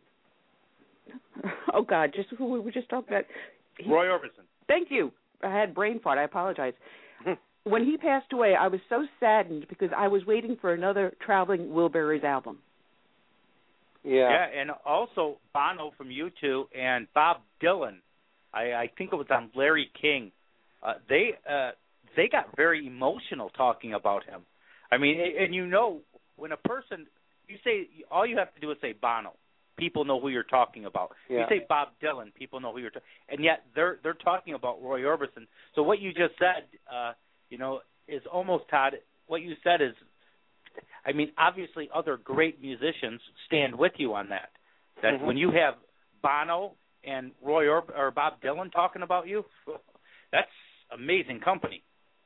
oh God, just who we were just talking about. He, Roy Orbison. Thank you. I had brain fart. I apologize. When he passed away, I was so saddened because I was waiting for another Traveling Wilburys album. Yeah. Yeah, and also Bono from U two and Bob Dylan. I, I think it was on Larry King. Uh, they uh, they got very emotional talking about him. I mean, and you know, when a person, you say, all you have to do is say Bono. People know who you're talking about. Yeah. You say Bob Dylan, people know who you're talking, and yet they're they're talking about Roy Orbison. So what you just said, uh, you know, is almost, Todd. What you said is, I mean, obviously other great musicians stand with you on that. That mm-hmm. when you have Bono and Roy Orb- or Bob Dylan talking about you, that's amazing company.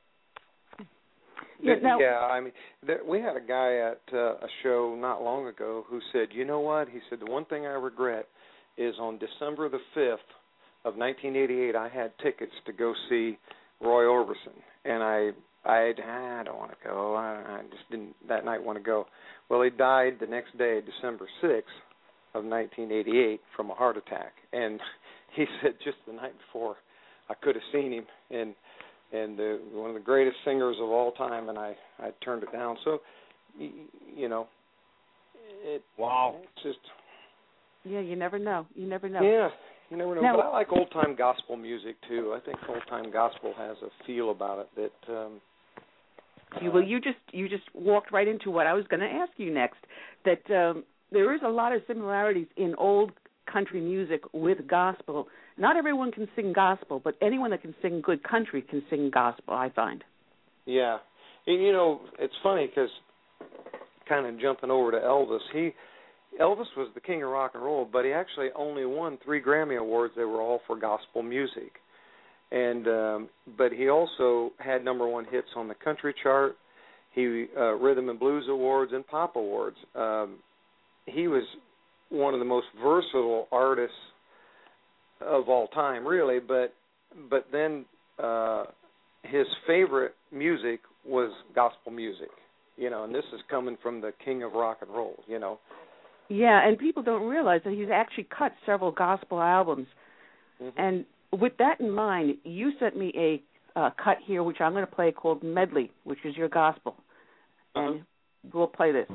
Yeah, now, yeah, I mean, there, we had a guy at uh, a show not long ago who said, you know what? He said, the one thing I regret is on December the fifth of nineteen eighty-eight, I had tickets to go see Roy Orbison, and I I, I don't want to go. I, I just didn't that night want to go. Well, he died the next day, December sixth of nineteen eighty-eight, from a heart attack, and he said just the night before I could have seen him, and and the, one of the greatest singers of all time, and I, I turned it down. So, you, you know, it, wow, it's just... Yeah, you never know. You never know. Yeah, you never know. Now, but I like old-time gospel music, too. I think old-time gospel has a feel about it that... Um, you, well, you just you just walked right into what I was going to ask you next, that um, there is a lot of similarities in old country music with gospel. Not everyone can sing gospel, but anyone that can sing good country can sing gospel, I find. Yeah. You know, it's funny because kind of jumping over to Elvis, he Elvis was the king of rock and roll, but he actually only won three Grammy Awards. They were all for gospel music. And um, but he also had number one hits on the country chart. He uh, Rhythm and Blues Awards and Pop Awards. Um, he was one of the most versatile artists of all time, really. But but then uh, his favorite music was gospel music, you know. And this is coming from the king of rock and roll, you know. Yeah, and people don't realize that he's actually cut several gospel albums. Mm-hmm. And with that in mind, you sent me a uh, cut here, which I'm going to play, called Medley, which is your gospel. Uh-huh. And we'll play this.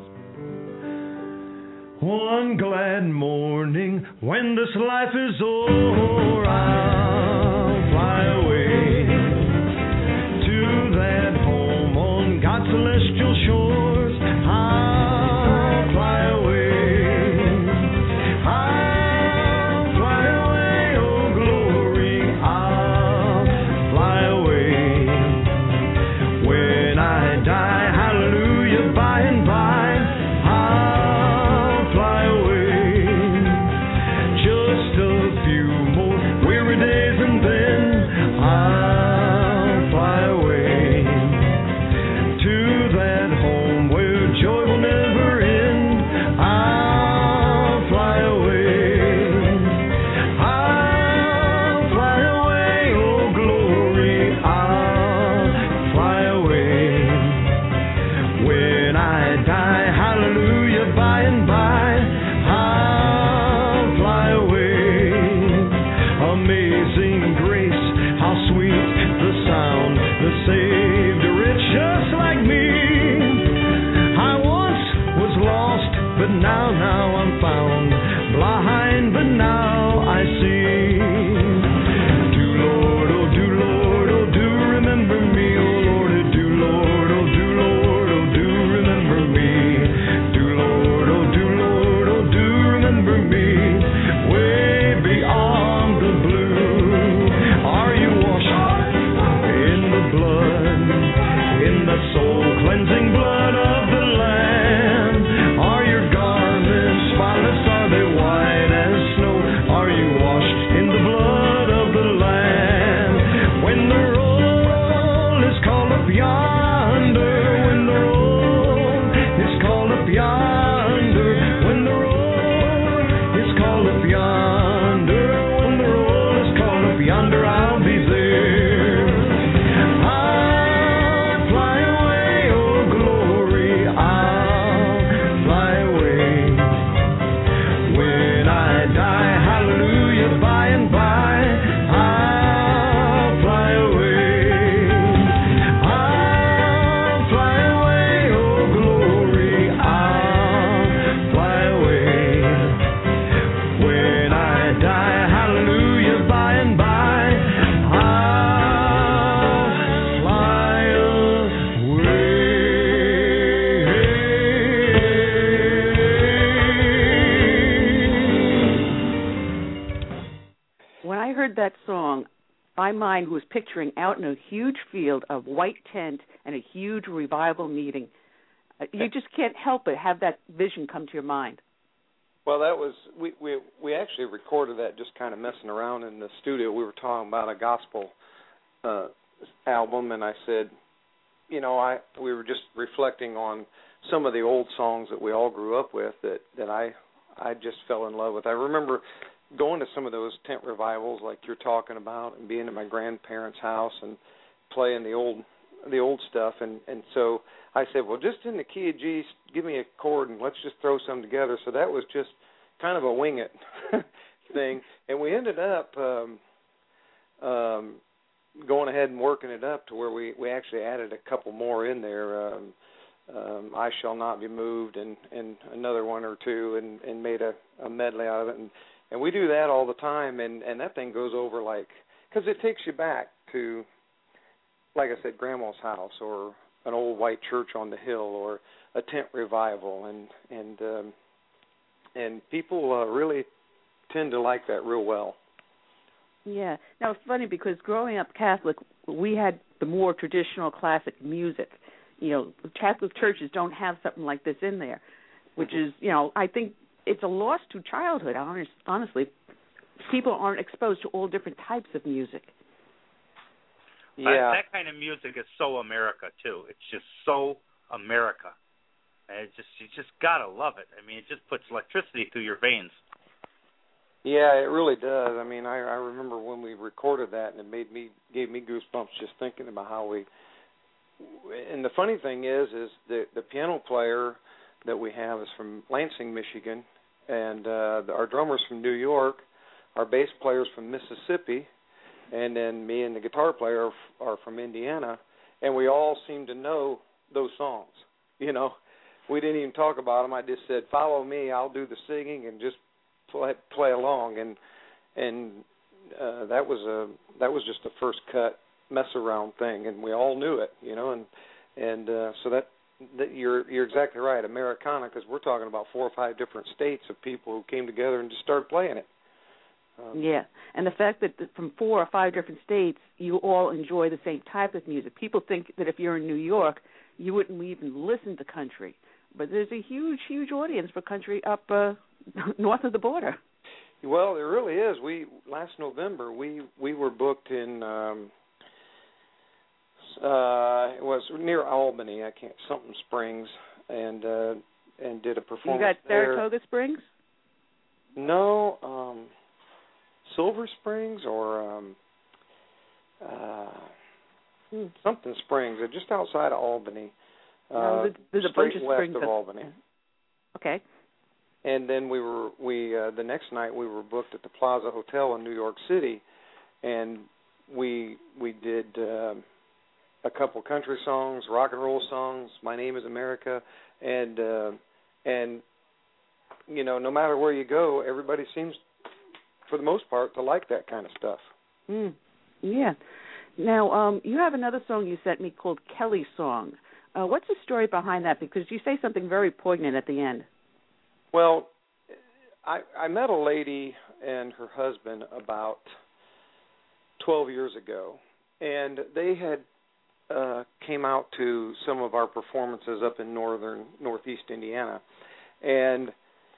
One glad morning when this life is over, I'll fly away to that home on God's celestial shores. I'll fly away. I'll fly away, oh glory. I'll fly away. When I die, hallelujah, by and by, I'll fly away. Just a few more weary days blind, but now I see. Do Lord, oh do Lord, oh do remember me, oh Lord, oh do Lord, oh do Lord, oh do remember me. Do Lord, oh do Lord, oh do remember me. Way beyond the blue, are you washed in the blood, in the soul cleansing blood of the Lamb? Are your garments spotless? Are they white as snow? Are you washed in the blood of the Lamb? When the roll is called up yonder, when the roll is called up yonder, when the roll is called up yonder, when the roll is called up yonder, I'll be there. I'll fly away, oh glory, I'll fly away. When I die, hallelujah, by and by, I'll fly away. I'll fly away, oh glory, I'll fly away. When I die, hallelujah, by and by, I'll fly away. When I heard that song, my mind was picturing out in a huge field, a white tent, and a huge revival meeting. Uh, You just can't help but have that vision come to your mind. Well, that was we, we we actually recorded that just kind of messing around in the studio. We were talking about a gospel uh, album, and I said, you know, I we were just reflecting on some of the old songs that we all grew up with that that I I just fell in love with. I remember going to some of those tent revivals like you're talking about, and being at my grandparents' house and playing the old the old stuff, and and so I said, well, just in the key of G, give me a chord and let's just throw some together. So that was just kind of a wing it thing, and we ended up um, um, going ahead and working it up to where we, we actually added a couple more in there. Um, um, I Shall Not Be Moved, and, and another one or two, and, and made a, a medley out of it. And, and we do that all the time, and, and that thing goes over like, because it takes you back to, like I said, Grandma's house, or an old white church on the hill, or a tent revival, and and um, and people uh, really tend to like that real well. Yeah. Now, it's funny because growing up Catholic, we had the more traditional classic music. You know, Catholic churches don't have something like this in there, which mm-hmm. is, you know, I think it's a loss to childhood, honest, honestly. People aren't exposed to all different types of music. Yeah. That, that kind of music is so America, too. It's just so America. And it just you just got to love it. I mean, it just puts electricity through your veins. Yeah, it really does. I mean, I, I remember when we recorded that, and it made me gave me goosebumps just thinking about how we. And the funny thing is, is the the piano player that we have is from Lansing, Michigan, and uh, the, our drummer's from New York, our bass player's from Mississippi, and then me and the guitar player are from Indiana, and we all seem to know those songs. You know, we didn't even talk about them. I just said, "Follow me. I'll do the singing, and just play play along." And and uh, that was a that was just a first cut mess around thing, and we all knew it. You know, and and uh, so that, that you're you're exactly right, Americana, because we're talking about four or five different states of people who came together and just started playing it. Um, yeah, and the fact that from four or five different states, you all enjoy the same type of music. People think that if you're in New York, you wouldn't even listen to country, but there's a huge, huge audience for country up uh, north of the border. Well, there really is. We last November we we were booked in um, uh, it was near Albany. I can't something Springs, and uh, and did a performance. You got there. Saratoga Springs? No. Um, Silver Springs or um, uh, hmm. something Springs, just outside of Albany. No, uh, there's, there's a straight bunch of west springs of up. Albany. Okay. And then we were we uh, the next night we were booked at the Plaza Hotel in New York City, and we we did uh, a couple country songs, rock and roll songs, My Name Is America, and uh, and you know no matter where you go, everybody seems for the most part, to like that kind of stuff. Mm. Yeah. Now, um, you have another song you sent me called Kelly Song. Uh, what's the story behind that? Because you say something very poignant at the end. Well, I, I met a lady and her husband about twelve years ago, and they had uh, came out to some of our performances up in northern, northeast Indiana, and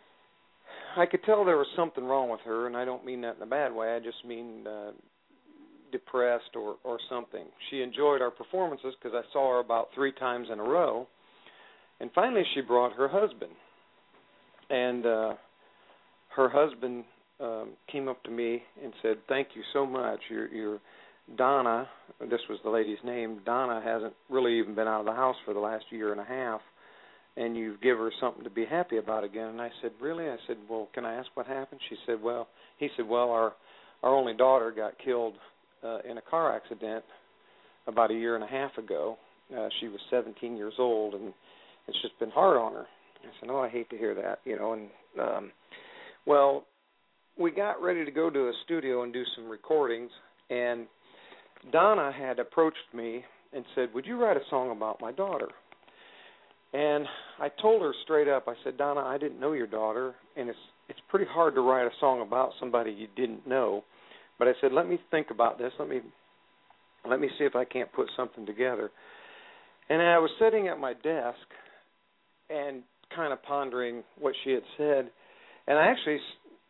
I could tell there was something wrong with her, and I don't mean that in a bad way. I just mean uh, depressed or, or something. She enjoyed our performances because I saw her about three times in a row, and finally she brought her husband, and uh, her husband um, came up to me and said, "Thank you so much. You're, you're Donna," this was the lady's name, "Donna hasn't really even been out of the house for the last year and a half, and you give her something to be happy about again." And I said, "Really?" I said, "Well, can I ask what happened?" She said, "Well," he said, "Well, our our only daughter got killed uh, in a car accident about a year and a half ago. Uh, she was seventeen years old, and it's just been hard on her." I said, "Oh, I hate to hear that, you know." And um, well, we got ready to go to a studio and do some recordings, and Donna had approached me and said, "Would you write a song about my daughter?" And I told her straight up, I said, "Donna, I didn't know your daughter, and it's it's pretty hard to write a song about somebody you didn't know. But I said, let me think about this. Let me let me see if I can't put something together." And I was sitting at my desk and kind of pondering what she had said, and I actually,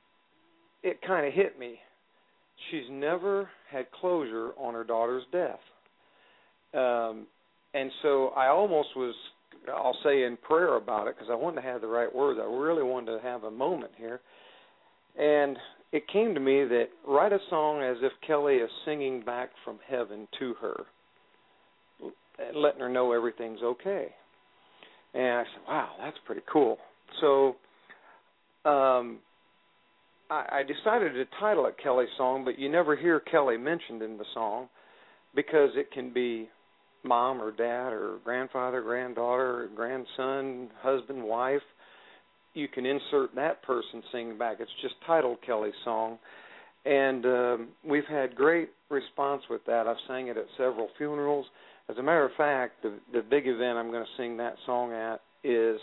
it kind of hit me. She's never had closure on her daughter's death. Um, and so I almost was, I'll say, in prayer about it, because I wanted to have the right words. I really wanted to have a moment here. And it came to me that write a song as if Kelly is singing back from heaven to her, letting her know everything's okay. And I said, wow, that's pretty cool. So um, I, I decided to title it Kelly Song, but you never hear Kelly mentioned in the song because it can be mom or dad or grandfather, granddaughter, grandson, husband, wife. You can insert that person singing back. It's just titled Kelly Song. And um, we've had great response with that. I've sang it at several funerals. As a matter of fact, the, the big event I'm going to sing that song at is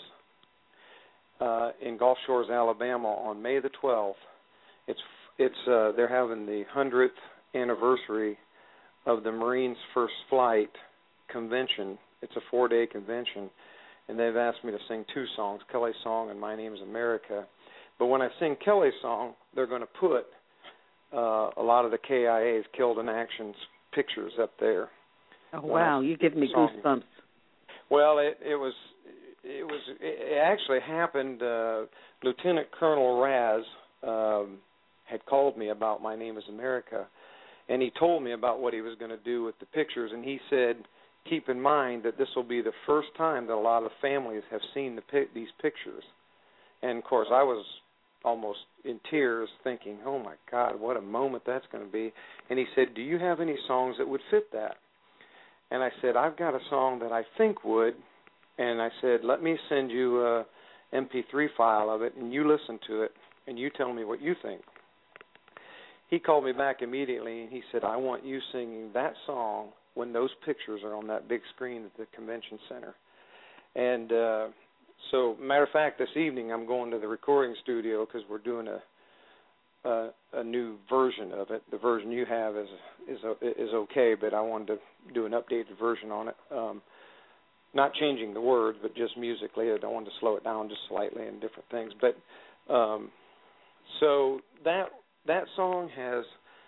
uh, in Gulf Shores, Alabama on May the twelfth. It's it's uh, they're having the hundredth anniversary of the Marines' first flight convention. It's a four-day convention, and they've asked me to sing two songs, Kelly's Song and My Name's America. But when I sing Kelly's Song, they're going to put uh, a lot of the K I A's Killed in Action's pictures up there. Oh wow! You give me song. goosebumps. Well, it, it was it was it actually happened. Uh, Lieutenant Colonel Raz um, had called me about My Name Is America, and he told me about what he was going to do with the pictures. And he said, keep in mind that this will be the first time that a lot of families have seen the these pictures. And of course, I was almost in tears, thinking, "Oh my God, what a moment that's going to be." And he said, "Do you have any songs that would fit that?" And I said, "I've got a song that I think would." And I said, "Let me send you a M P three file of it, and you listen to it, and you tell me what you think." He called me back immediately, and he said, "I want you singing that song when those pictures are on that big screen at the convention center." And uh, so, matter of fact, this evening I'm going to the recording studio because we're doing a Uh, a new version of it. The version you have is is is okay, but I wanted to do an updated version on it. Um, not changing the words, but just musically. I wanted to slow it down just slightly and different things. But um, so that that song has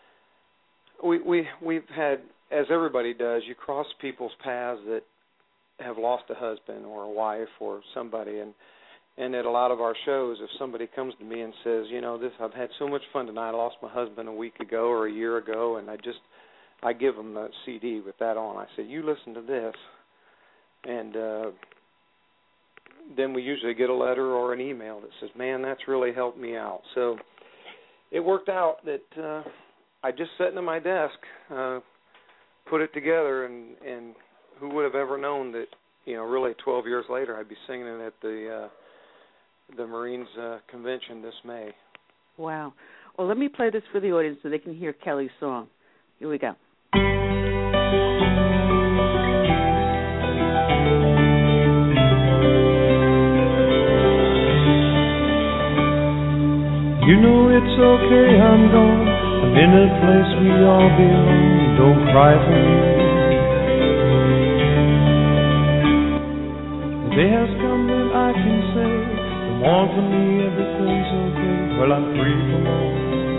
we we we've had, as everybody does, you cross people's paths that have lost a husband or a wife or somebody, and And at a lot of our shows, if somebody comes to me and says, you know, this I've had so much fun tonight. I lost my husband a week ago or a year ago, and I just I give them the C D with that on. I say, you listen to this, and uh, then we usually get a letter or an email that says, man, that's really helped me out. So it worked out that uh, I just sat at my desk, uh, put it together, and and who would have ever known that, you know, really twelve years later I'd be singing it at the uh, the Marines uh, convention this May. Wow. Well, let me play this for the audience so they can hear Kelly's song. Here we go. You know it's okay, I'm gone. I'm in a place we all belong. Don't cry for me. The day has come that I can say, come on for me, everything's okay. Well, I'm free from all.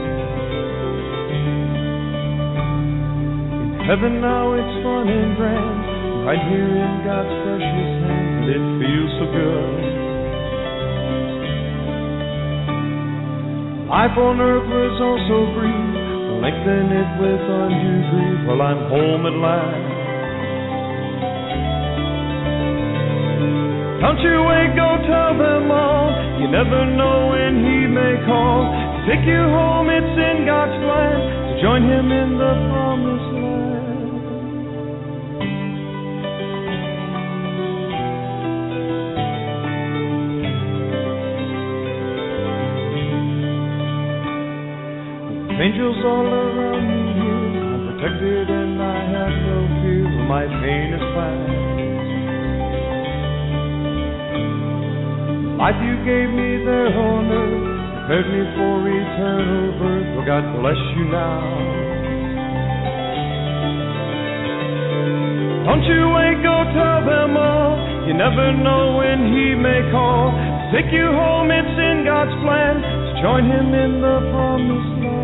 In heaven now it's fun and grand, right here in God's precious hand, and it feels so good. Life on earth was also brief, lengthen it with undue grief. Well, I'm home at last. Don't you wait, go tell them all. You never know when he may call to take you home. It's in God's plan to join him in the promised land. Angels all around me here, I'm protected and I have no fear, my pain is past. Life you gave me there on earth, prepared me for eternal birth, well God bless you now. Don't you wait, go tell them all, you never know when he may call, to take you home, it's in God's plan, to join him in the promised land.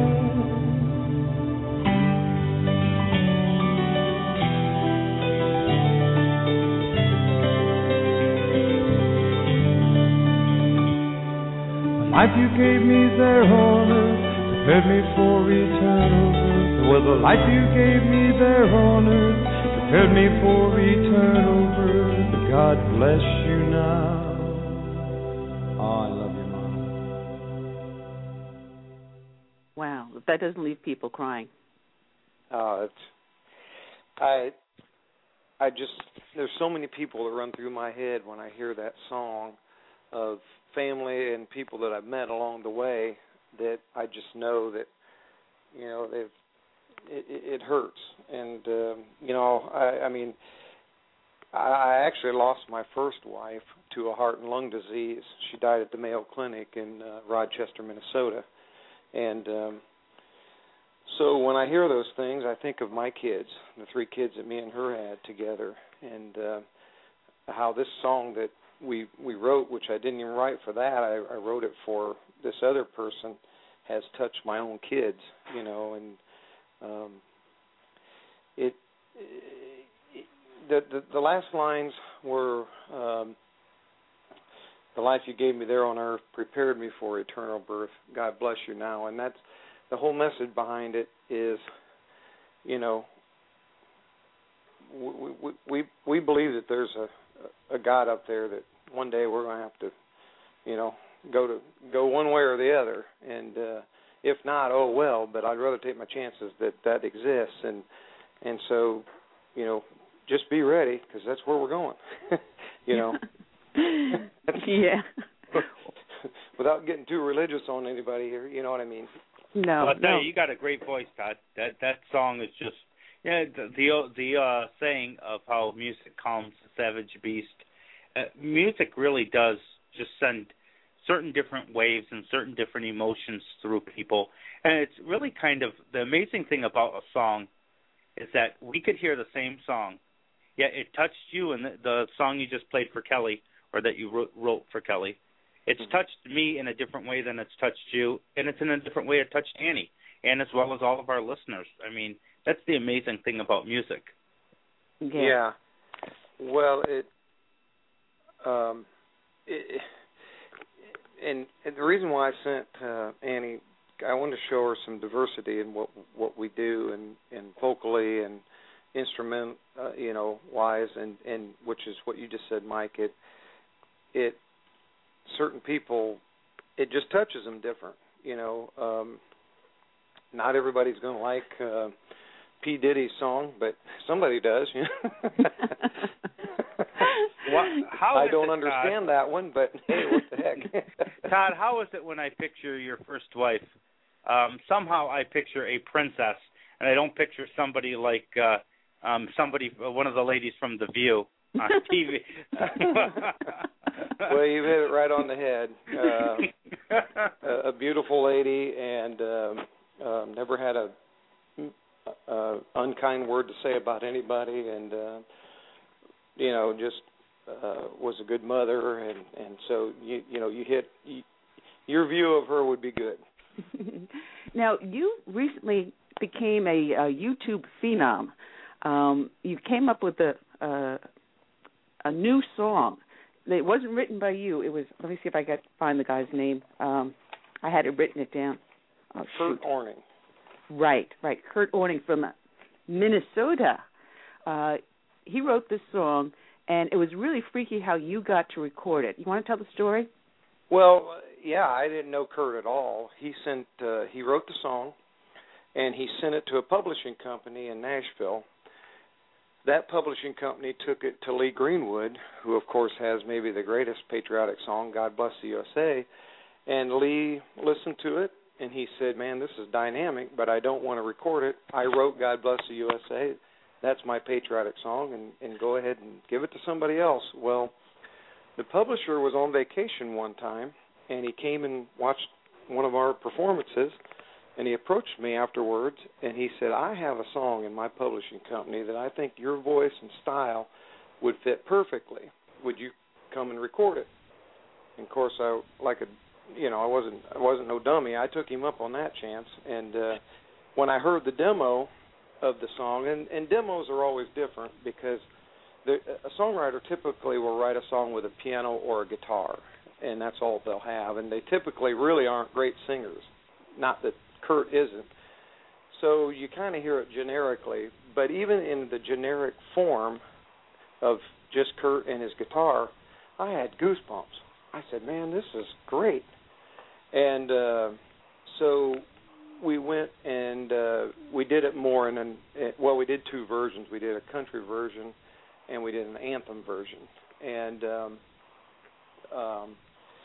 Life you gave me there on earth, prepared me for eternal birth. Well, the life you gave me there on earth, prepared me for eternal birth. God bless you now. Oh, I love you, Mom. Wow, that doesn't leave people crying. Oh, it's I. I just there's so many people that run through my head when I hear that song, of family and people that I've met along the way, that I just know that, you know, they've it, it hurts. And um, you know, I, I mean, I actually lost my first wife to a heart and lung disease. She died at the Mayo Clinic in uh, Rochester, Minnesota. And um, so when I hear those things, I think of my kids, the three kids that me and her had together, and uh, how this song that we we wrote, which I didn't even write for that, I, I wrote it for this other person, has touched my own kids, you know, and um, it, it the, the the last lines were, um, the life you gave me there on earth prepared me for eternal birth. God bless you now. And that's the whole message behind it is, you know, we we we, we believe that there's a, a God up there that one day we're going to have to, you know, go to go one way or the other. And uh, if not, oh well. But I'd rather take my chances that that exists. And and so, you know, just be ready, because that's where we're going. You know. Yeah. Without getting too religious on anybody here, you know what I mean? No. Well, I'll tell no. you, you got a great voice, Todd. That that song is just, yeah, the the, the uh, saying of how music calms the savage beast. Uh, music really does just send certain different waves and certain different emotions through people, and it's really kind of the amazing thing about a song is that we could hear the same song, yet it touched you, and the, the song you just played for Kelly, or that you wrote, wrote for Kelly, it's mm-hmm. touched me in a different way than it's touched you, and it's in a different way it touched Annie, and as well as all of our listeners. I mean, that's the amazing thing about music. Yeah. yeah. Well, it, um, it, and, and the reason why I sent uh, Annie, I wanted to show her some diversity in what what we do, and, and vocally and instrument, uh, you know, wise, and, and which is what you just said, Mike. It it certain people, it just touches them different. You know, um, not everybody's going to like uh, P. Diddy's song, but somebody does. You know? What, how I is don't it, understand Todd? that one, but hey, what the heck? Todd, how is it when I picture your first wife um, somehow I picture a princess, and I don't picture somebody like uh, um, somebody, one of the ladies from The View on T V. Well, you hit it right on the head. Uh, a, a beautiful lady, and um, um, never had a uh, unkind word to say about anybody, and uh, you know, just uh, was a good mother, and, and so you you know you hit you, your view of her would be good. Now, you recently became a, a YouTube phenom. Um, you came up with a uh, a new song. It wasn't written by you. It was. Let me see if I can find the guy's name. Um, I had it written it down. Oh, Kurt Orning. Right, right. Kurt Orning from Minnesota. Uh, he wrote this song, and it was really freaky how you got to record it. You want to tell the story? Well, yeah, I didn't know Kurt at all. He sent. Uh, he wrote the song, and he sent it to a publishing company in Nashville. That publishing company took it to Lee Greenwood, who, of course, has maybe the greatest patriotic song, God Bless the U S A. And Lee listened to it, and he said, man, this is dynamic, but I don't want to record it. I wrote God Bless the U S A. That's my patriotic song, and, and go ahead and give it to somebody else. Well, the publisher was on vacation one time, and he came and watched one of our performances, and he approached me afterwards, and he said, I have a song in my publishing company that I think your voice and style would fit perfectly. Would you come and record it? And, of course, I like a, you know, I wasn't I wasn't no dummy. I took him up on that chance, and uh, when I heard the demo of the song, and, and demos are always different because the, a songwriter typically will write a song with a piano or a guitar, and that's all they'll have, and they typically really aren't great singers. Not that Kurt isn't. So you kind of hear it generically, but even in the generic form of just Kurt and his guitar, I had goosebumps. I said, man, this is great. And uh, so we went and uh, we did it more in an, well, we did two versions. We did a country version and we did an anthem version. And um, um,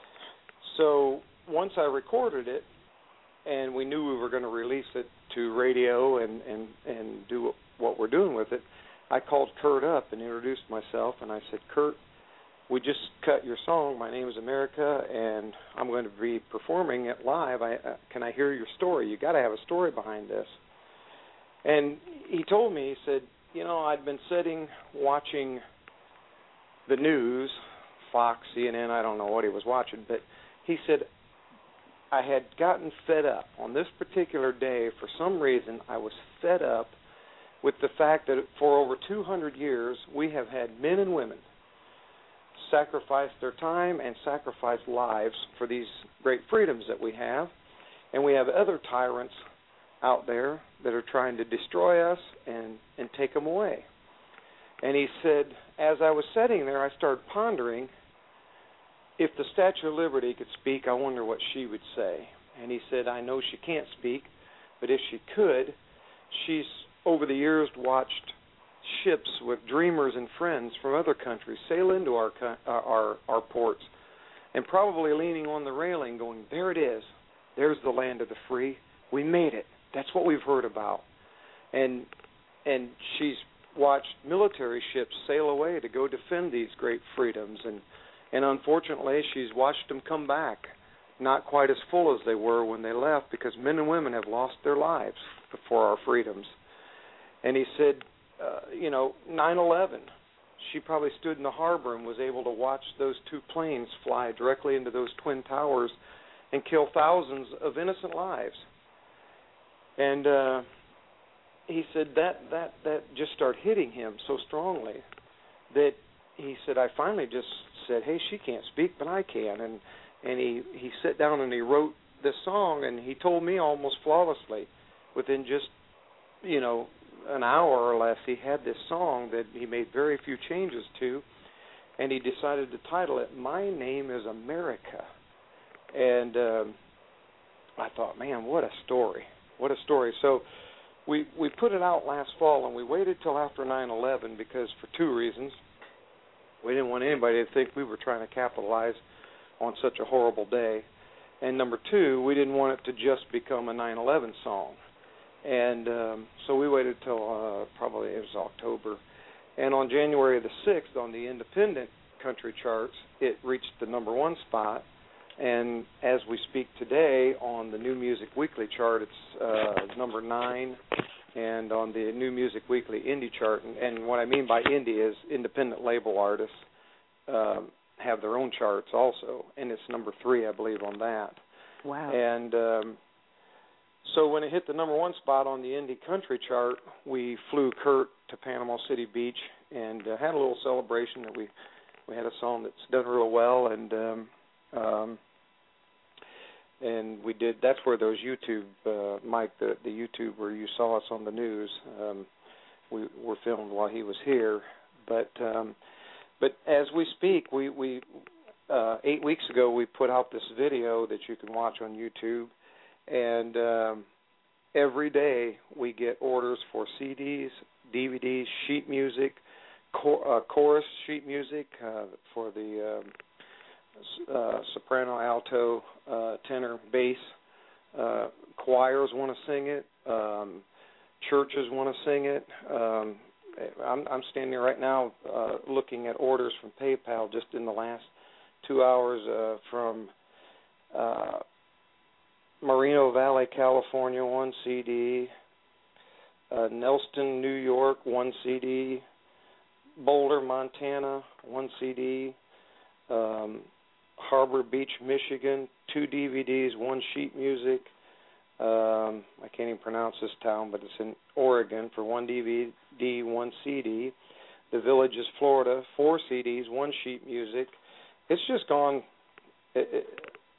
so once I recorded it, and we knew we were going to release it to radio and, and, and do what we're doing with it, I called Kurt up and introduced myself, and I said, Kurt, we just cut your song, My Name is America, and I'm going to be performing it live. I, uh, can I hear your story? You got to have a story behind this. And he told me, he said, you know, I'd been sitting watching the news, Fox, C N N, I don't know what he was watching, but he said, I had gotten fed up. On this particular day, for some reason, I was fed up with the fact that for over two hundred years, we have had men and women sacrifice their time and sacrifice lives for these great freedoms that we have. And we have other tyrants out there that are trying to destroy us and, and take them away. And he said, as I was sitting there, I started pondering, if the Statue of Liberty could speak, I wonder what she would say. And he said, I know she can't speak, but if she could, she's over the years watched ships with dreamers and friends from other countries sail into our our our ports, and probably leaning on the railing going, there it is. There's the land of the free. We made it. That's what we've heard about. And and she's watched military ships sail away to go defend these great freedoms, and And unfortunately, she's watched them come back, not quite as full as they were when they left, because men and women have lost their lives for our freedoms. And he said, uh, you know, nine eleven, she probably stood in the harbor and was able to watch those two planes fly directly into those twin towers and kill thousands of innocent lives. And uh, he said that, that, that just started hitting him so strongly that he said, I finally just said, hey, she can't speak, but I can. And and he, he sat down and he wrote this song, and he told me almost flawlessly, within just, you know, an hour or less, he had this song that he made very few changes to, and he decided to title it, My Name is America. And um, I thought, man, what a story. What a story. So we, we put it out last fall, and we waited till after nine eleven because for two reasons. We didn't want anybody to think we were trying to capitalize on such a horrible day. and number two, we didn't want it to just become a nine eleven song. And um, so we waited till uh, probably it was October. And on January the sixth, on the independent country charts, it reached the number one spot. And as we speak today, on the New Music Weekly chart, it's uh, number nine. And on the New Music Weekly indie chart, and, and what I mean by indie is independent label artists um, have their own charts also. And it's number three, I believe, on that. Wow. And um, so when it hit the number one spot on the indie country chart, we flew Kurt to Panama City Beach and uh, had a little celebration that we we had a song that's done real well, and um, um, and we did. That's where those YouTube, uh, Mike, the the YouTube where you saw us on the news, um, we were filmed while he was here. But um, but as we speak, we we uh, eight weeks ago we put out this video that you can watch on YouTube. And um, every day we get orders for C Ds, D V Ds, sheet music, cor- uh, chorus sheet music uh, for the um, uh, soprano, alto, uh, tenor, bass. Uh, choirs want to sing it. Um, churches want to sing it. Um, I'm, I'm standing right now uh, looking at orders from PayPal just in the last two hours uh, from Uh, Moreno Valley, California, one C D. Uh, Nelston, New York, one C D. Boulder, Montana, one C D. Um, Harbor Beach, Michigan, two D V Ds, one sheet music. Um, I can't even pronounce this town, but it's in Oregon for one D V D, one C D. The Villages, Florida, four C Ds, one sheet music. It's just gone... It, it,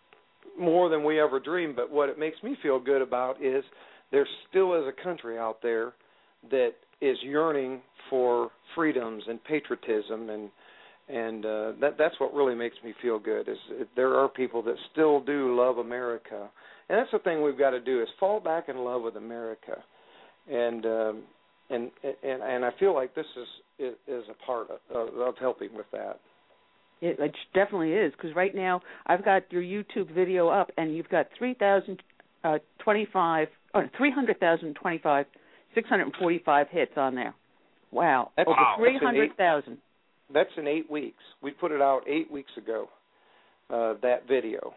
more than we ever dreamed, but what it makes me feel good about is there still is a country out there that is yearning for freedoms and patriotism, and and uh, that that's what really makes me feel good, is there are people that still do love America. And that's the thing we've got to do, is fall back in love with America. And um, and and and I feel like this is is a part of, of helping with that. It, it definitely is, because right now I've got your YouTube video up, and you've got three thousand twenty-five, oh, three hundred thousand twenty-five, six hundred forty-five hits on there. Wow, that's, over wow. three hundred thousand. That's in eight weeks. We put it out eight weeks ago. Uh, that video.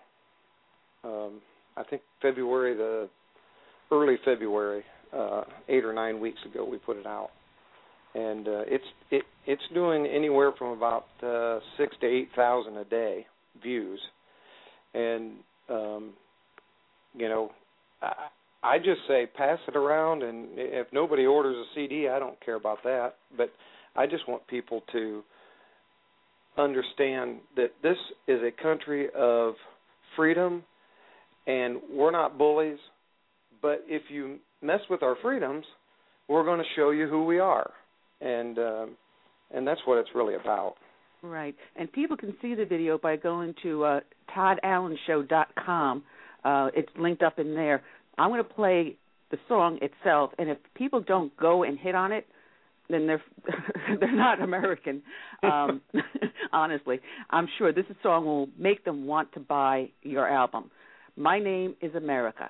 Um, I think February the early February, uh, eight or nine weeks ago, we put it out. And uh, it's it it's doing anywhere from about uh, six to eight thousand a day views, and um, you know, I, I just say pass it around, and if nobody orders a C D, I don't care about that. But I just want people to understand that this is a country of freedom, and we're not bullies. But if you mess with our freedoms, we're going to show you who we are. And um, and that's what it's really about. Right. And people can see the video by going to uh, todd allen show dot com. Uh, it's linked up in there. I'm going to play the song itself, and if people don't go and hit on it, then they're they're not American. Um, honestly, I'm sure this song will make them want to buy your album. My Name is America.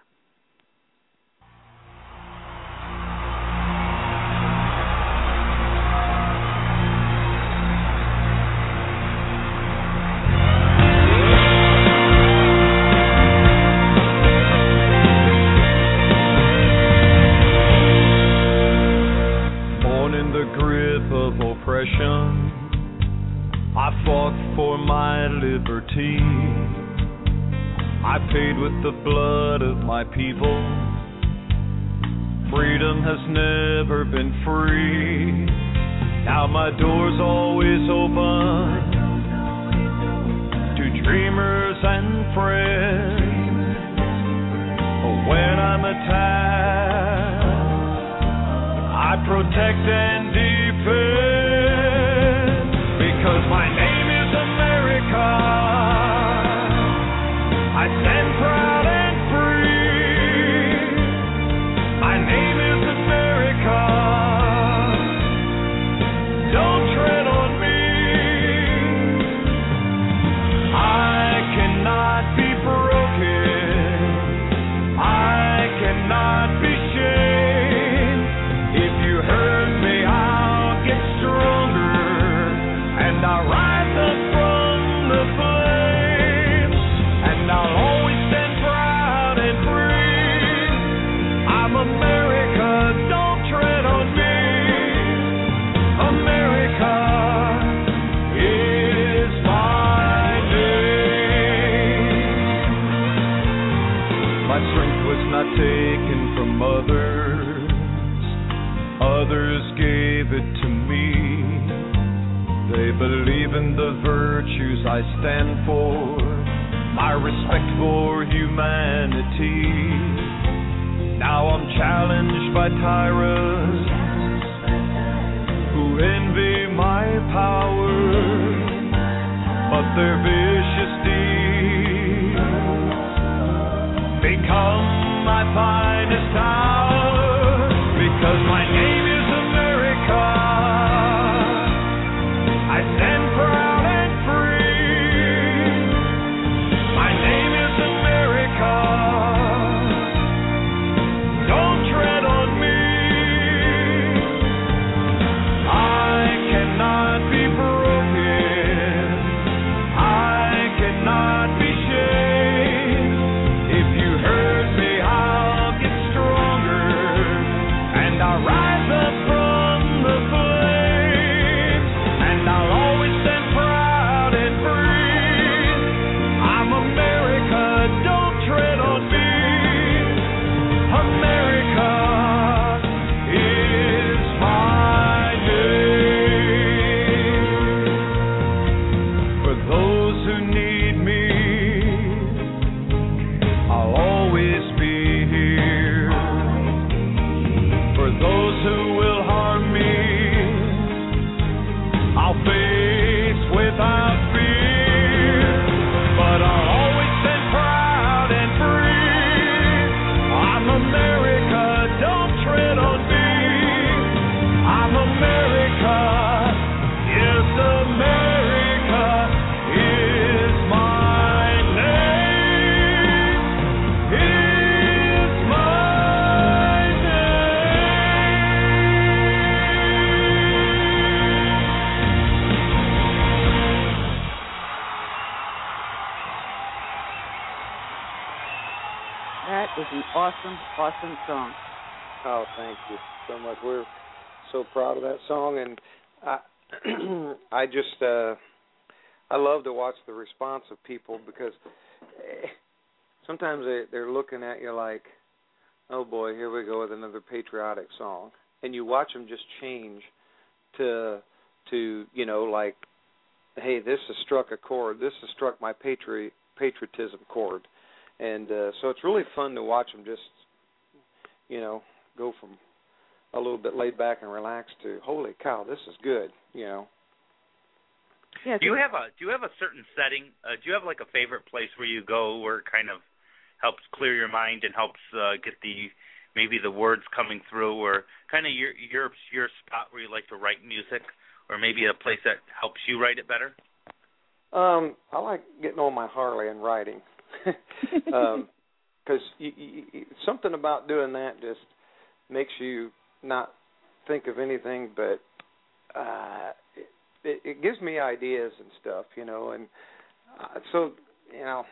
I fought for my liberty. I paid with the blood of my people. Freedom has never been free. Now my door's always open to dreamers and friends. When I'm attacked, I protect and defend. Because my name is America, I stand proud and free. My name is America, don't tread on me. I cannot be broken. cannot be shamed. If you hurt me, I'll get stronger, and I'll rise up from the flames, and I'll always stand proud and free. I'm America, don't tread on me. America is my name. My strength was not taken from others, others gave it to me. They believe in the virtues I stand for, my respect for humanity. Now I'm challenged by tyrants who envy my power, but their vicious deeds become my finest hour, because my name is America. I stand proud and free. My name is America. Don't tread on me. I cannot be broken. I cannot be shamed. If you hurt me, I'll get stronger, and I'll rise up from the flames, and I'll always stand proud and free. I'm America, don't tread on me. America is my name. For those who need me, I'll always be here. For those who will harm me, I'll face without fear. But I'll always stand proud and free. I'm America, don't tread on me. I'm America, yes, America is my name. Is my That is an awesome, awesome song. Oh, thank you so much. We're so proud of that song, and I, I just, uh, I love to watch the response of people, because eh, sometimes they, they're looking at you like, oh boy, here we go with another patriotic song, and you watch them just change to, to you know, like, hey, this has struck a chord. This has struck my patri- patriotism chord, and uh, so it's really fun to watch them just, you know, go from a little bit laid back and relaxed to, holy cow, this is good, you know. Yeah, Do you have a Do you have a certain setting? Uh, do you have like a favorite place where you go where it kind of helps clear your mind and helps uh, get the maybe the words coming through, or kind of your your your spot where you like to write music, or maybe a place that helps you write it better? Um, I like getting on my Harley and riding, um, because you, you, you, something about doing that just makes you not think of anything but uh, it, it gives me ideas and stuff, you know, and uh, so, you know,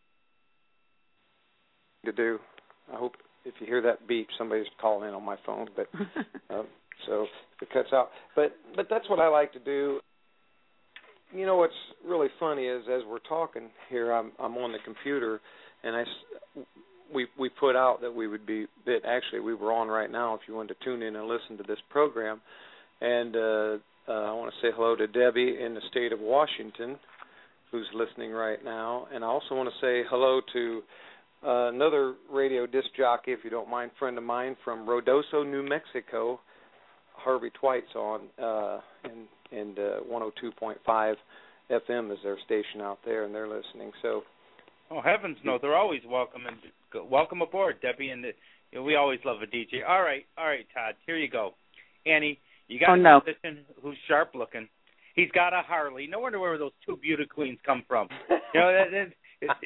to do. I hope if you hear that beep, somebody's calling in on my phone, but uh, so it cuts out. But but that's what I like to do. You know what's really funny is as we're talking here, I'm I'm on the computer, and I we we put out that we would be that actually we were on right now. If you wanted to tune in and listen to this program, and uh, uh, I want to say hello to Debbie in the state of Washington, who's listening right now, and I also want to say hello to uh, another radio disc jockey, if you don't mind, friend of mine from Ruidoso, New Mexico. Harvey Twite's on, uh, and and uh, one oh two point five F M is their station out there, and they're listening. So, oh heavens no, they're always welcome, and welcome aboard, Debbie. And the, you know, we always love a D J. All right, all right, Todd, here you go. Annie, you got oh, a no. musician who's sharp looking. He's got a Harley. No wonder where those two beauty queens come from. You know, that, that, it's,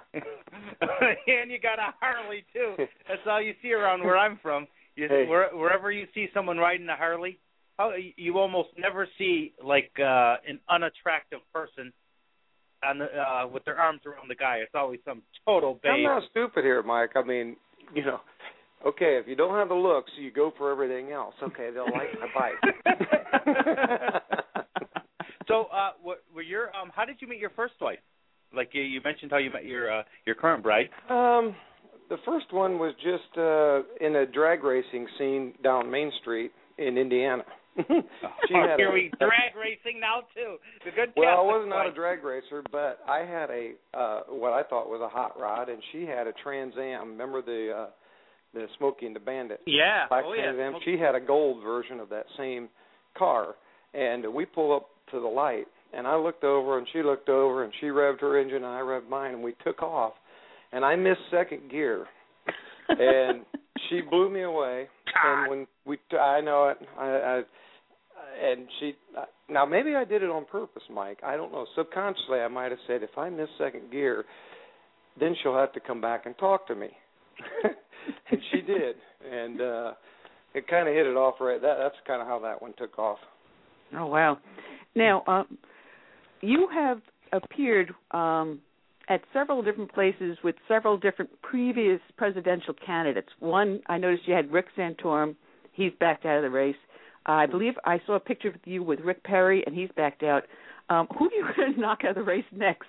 and you got a Harley too. That's all you see around where I'm from. You, hey. where, wherever you see someone riding a Harley, how, you almost never see like uh, an unattractive person on the, uh, with their arms around the guy. It's always some total babe. I'm not stupid here, Mike. I mean, you know, okay, if you don't have the looks, you go for everything else. Okay, they'll like my bike. So, uh, what, were your um, how did you meet your first wife? Like you, you mentioned how you met your uh, your current bride. Um, the first one was just uh, in a drag racing scene down Main Street in Indiana. she oh, had here a, we drag racing now too. The good. Well, Catholic I was not wife. a drag racer, but I had a uh, what I thought was a hot rod, and she had a Trans Am. Remember the uh, the Smokey and the Bandit? Yeah. Black oh Trans yeah. Am. She had a gold version of that same car, and we pull up to the light, and I looked over, and she looked over, and she revved her engine, and I revved mine, and we took off, and I missed second gear, and she blew me away. And when we, I know it, I, I and she. Now maybe I did it on purpose, Mike. I don't know. Subconsciously, I might have said, if I miss second gear, then she'll have to come back and talk to me, and she did, and uh, it kind of hit it off right. That that's kind of how that one took off. Oh wow! Now, um, you have appeared um, at several different places with several different previous presidential candidates. One, I noticed you had Rick Santorum. He's backed out of the race. Uh, I believe I saw a picture of you with Rick Perry, and he's backed out. Um, who are you going to knock out of the race next?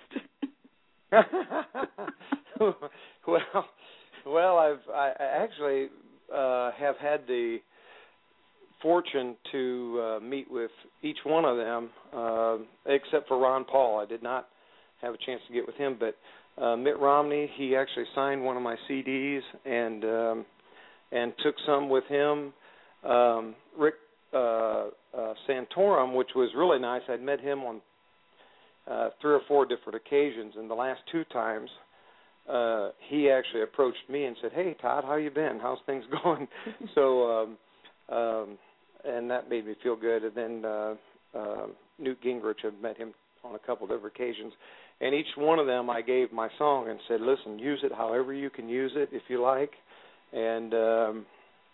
well, well, I've I actually uh, have had the fortune to uh, meet with each one of them, uh, except for Ron Paul. I did not have a chance to get with him, but uh, Mitt Romney, he actually signed one of my C Ds and um, and took some with him. Um, Rick uh, uh, Santorum, which was really nice. I'd met him on uh, three or four different occasions, and the last two times uh, he actually approached me and said, "Hey, Todd, how you been? How's things going?" so. Um, um, And that made me feel good. And then uh, uh, Newt Gingrich, I've met him on a couple of different occasions. And each one of them I gave my song and said, listen, use it however you can use it if you like. And um,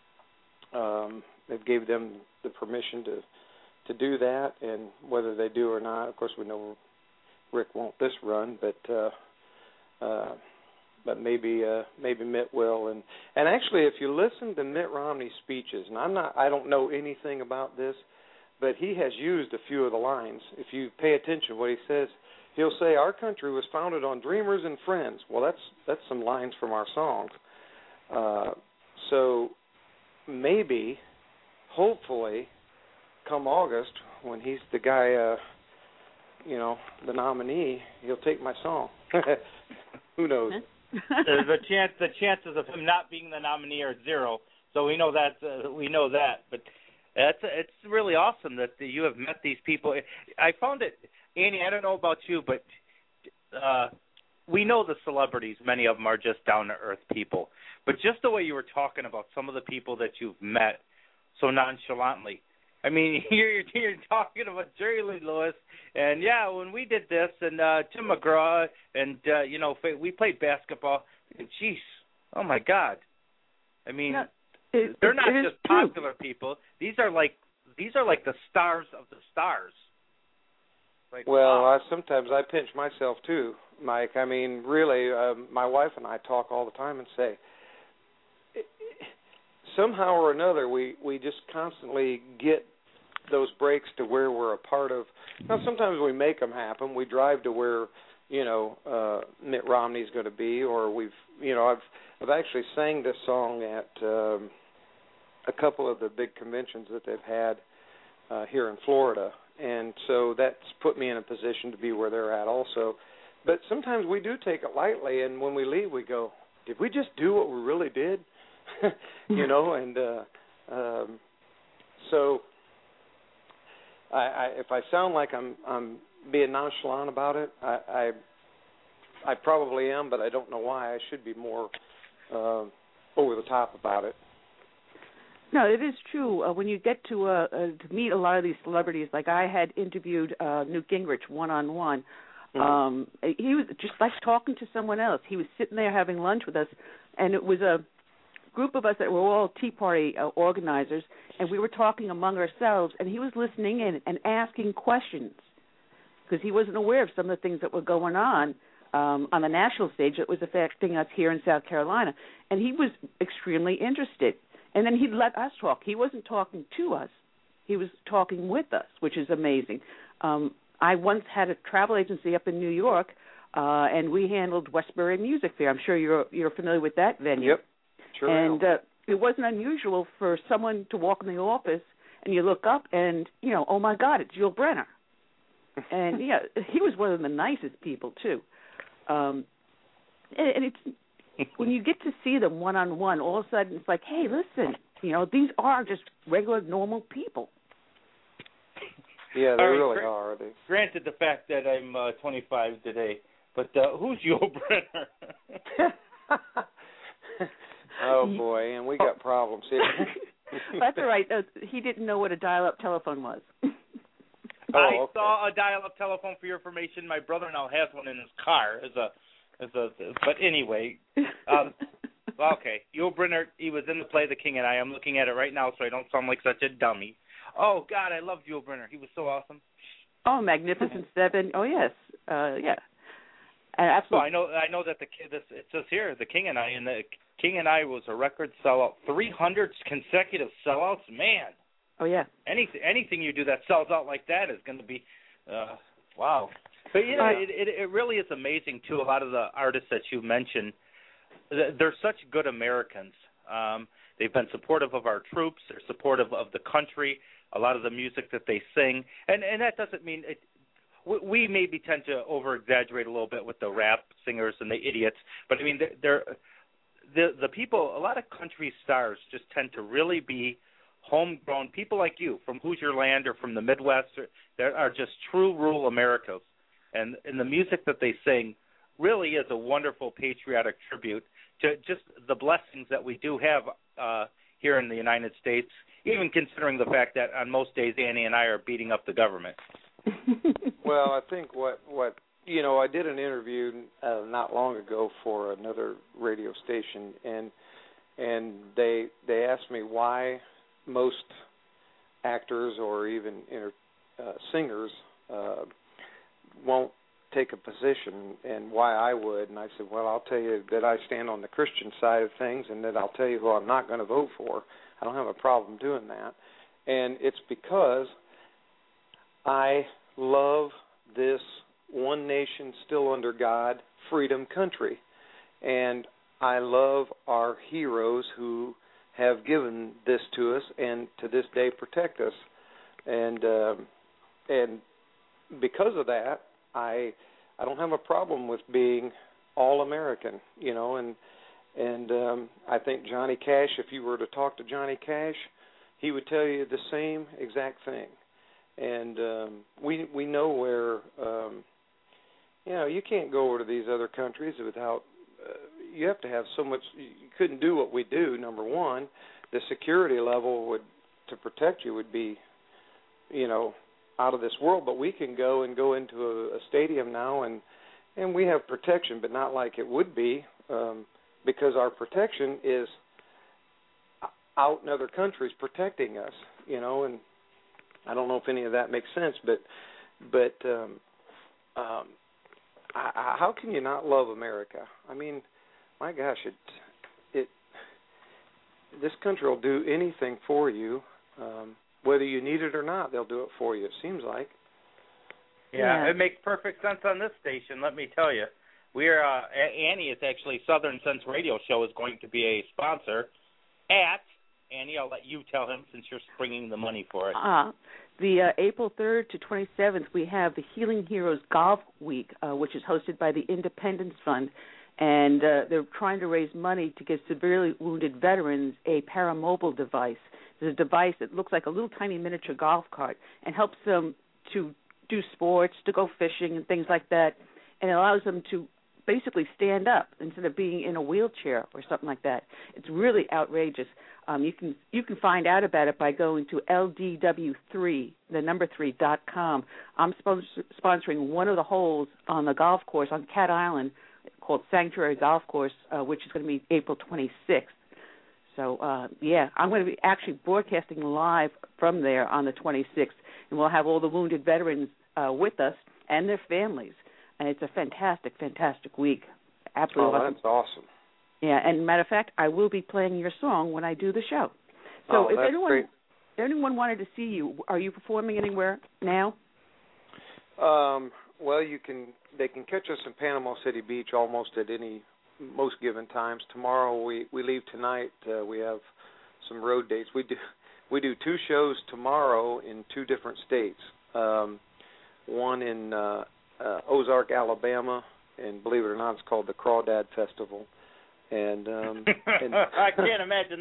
um, they gave them the permission to to do that. And whether they do or not, of course, we know Rick won't this run, but uh, uh, but maybe uh, maybe Mitt will. And, and actually, if you listen to Mitt Romney's speeches, and I'm not, I don't know anything about this, but he has used a few of the lines. If you pay attention to what he says, he'll say, "Our country was founded on dreamers and friends." Well, that's that's some lines from our songs. Uh, so maybe, hopefully, come August, when he's the guy, uh, you know, the nominee, he'll take my song. Who knows? the, the chance, the chances of him not being the nominee are zero. So we know that. Uh, we know that. But it's it's really awesome that you have met these people. I found it, Annie. I don't know about you, but uh, we know the celebrities. Many of them are just down to earth people. But just the way you were talking about some of the people that you've met so nonchalantly. I mean, you're, you're talking about Jerry Lee Lewis, and yeah, when we did this, and uh, Tim McGraw, and uh, you know, we played basketball. Jeez, oh my God! I mean, no, it, they're not just true. Popular people. These are like these are like the stars of the stars. Like, well, wow. I, sometimes I pinch myself too, Mike. I mean, really, uh, my wife and I talk all the time and say, somehow or another, we, we just constantly get those breaks to where we're a part of. Now, sometimes we make them happen. We drive to where, you know, uh, Mitt Romney's going to be, or we've, you know, I've I've actually sang this song at um, a couple of the big conventions that they've had uh, here in Florida, and so that's put me in a position to be where they're at also. But sometimes we do take it lightly, and when we leave, we go, "Did we just do what we really did?" you know, and uh, um, so I, I, if I sound like I'm, I'm being nonchalant about it, I, I, I probably am, but I don't know why. I should be more uh, over the top about it. No, it is true. Uh, when you get to uh, uh, to meet a lot of these celebrities, like I had interviewed uh, Newt Gingrich one on one. Mm-hmm. Um, he was just like talking to someone else. He was sitting there having lunch with us, and it was a group of us that were all Tea Party uh, organizers, and we were talking among ourselves, and he was listening in and asking questions because he wasn't aware of some of the things that were going on um, on the national stage that was affecting us here in South Carolina, and he was extremely interested. And then he'd let us talk. He wasn't talking to us. He was talking with us, which is amazing. Um, I once had a travel agency up in New York, uh, and we handled Westbury Music Fair. I'm sure you're you're familiar with that venue. Yep, sure. And uh, it wasn't unusual for someone to walk in the office and you look up and, you know, oh, my God, it's Yul Brynner. And, yeah, he was one of the nicest people, too. Um, and, and it's when you get to see them one-on-one, all of a sudden it's like, hey, listen, you know, these are just regular, normal people. Yeah, they All right, really gra- are. They... Granted the fact that I'm uh, twenty-five today, but uh, who's Yul Brynner? Oh, boy, and we got problems here. That's all right. Uh, he didn't know what a dial-up telephone was. Oh, I okay. saw a dial-up telephone for your information. My brother-in-law has one in his car. As a, as a, but anyway, um, okay. Yul Brynner, he was in the play The King and I. I'm looking at it right now, so I don't sound like such a dummy. Oh God, I loved Yul Brynner. He was so awesome. Oh, Magnificent Seven. Oh yes, uh, yeah. Uh, absolutely. Well, I know. I know that the this, it says here The King and I, and the King and I was a record sellout, three hundred consecutive sellouts. Man. Oh yeah. Anything anything you do that sells out like that is going to be, uh, wow. But you know, Uh, it, it it really is amazing too. A lot of the artists that you mentioned, they're such good Americans. Um, they've been supportive of our troops. They're supportive of the country. A lot of the music that they sing, and and that doesn't mean it. We maybe tend to over-exaggerate a little bit with the rap singers and the idiots, but I mean, they're, they're the the people. A lot of country stars just tend to really be homegrown people like you from Hoosier Land or from the Midwest. Or, there are just true rural Americans, and and the music that they sing really is a wonderful patriotic tribute to just the blessings that we do have uh, here in the United States. Even considering the fact that on most days Annie and I are beating up the government. Well, I think what what you know, I did an interview uh, not long ago for another radio station, and and they they asked me why most actors or even inter, uh, singers uh, won't take a position, and why I would. And I said, well, I'll tell you that I stand on the Christian side of things, and that I'll tell you who I'm not going to vote for. I don't have a problem doing that. And it's because I love this one nation still under God, freedom country. And I love our heroes who have given this to us and to this day protect us. And um, and because of that, I I don't have a problem with being all American, you know, and And um, I think Johnny Cash, if you were to talk to Johnny Cash, he would tell you the same exact thing. And um, we we know where, um, you know, you can't go over to these other countries without, uh, you have to have so much, you couldn't do what we do, number one. The security level would to protect you would be, you know, out of this world. But we can go and go into a, a stadium now, and, and we have protection, but not like it would be. Um, because our protection is out in other countries protecting us, you know, and I don't know if any of that makes sense, but but um, um, I, I, how can you not love America? I mean, my gosh, it it this country will do anything for you, um, whether you need it or not. They'll do it for you. It seems like. Yeah, yeah. It makes perfect sense on this station. Let me tell you. We're uh, Annie is actually Southern Sense Radio Show is going to be a sponsor at Annie. I'll let you tell him since you're springing the money for it. Uh, the uh, April third to twenty-seventh, we have the Healing Heroes Golf Week, uh, which is hosted by the Independence Fund, and uh, they're trying to raise money to give severely wounded veterans a paramobile device. It's a device that looks like a little tiny miniature golf cart and helps them to do sports, to go fishing and things like that, and it allows them to basically stand up instead of being in a wheelchair or something like that. It's really outrageous. Um, you can you can find out about it by going to L D W three, the number three dot com. I'm sponsor, sponsoring one of the holes on the golf course on Cat Island called Sanctuary Golf Course, uh, which is going to be April twenty-sixth. So, uh, yeah, I'm going to be actually broadcasting live from there on the twenty-sixth, and we'll have all the wounded veterans uh, with us and their families. And it's a fantastic, fantastic week. Absolutely oh, awesome. That's awesome. Yeah, and matter of fact, I will be playing your song when I do the show. So oh, if that's anyone great. if anyone wanted to see you, are you performing anywhere now? Um, well, you can. They can catch us in Panama City Beach almost at any, most given times. Tomorrow we, we leave tonight. Uh, we have some road dates. We do we do two shows tomorrow in two different states. Um, one in uh, uh, Ozark, Alabama, and believe it or not, it's called the Crawdad Festival. And, um, and I can't imagine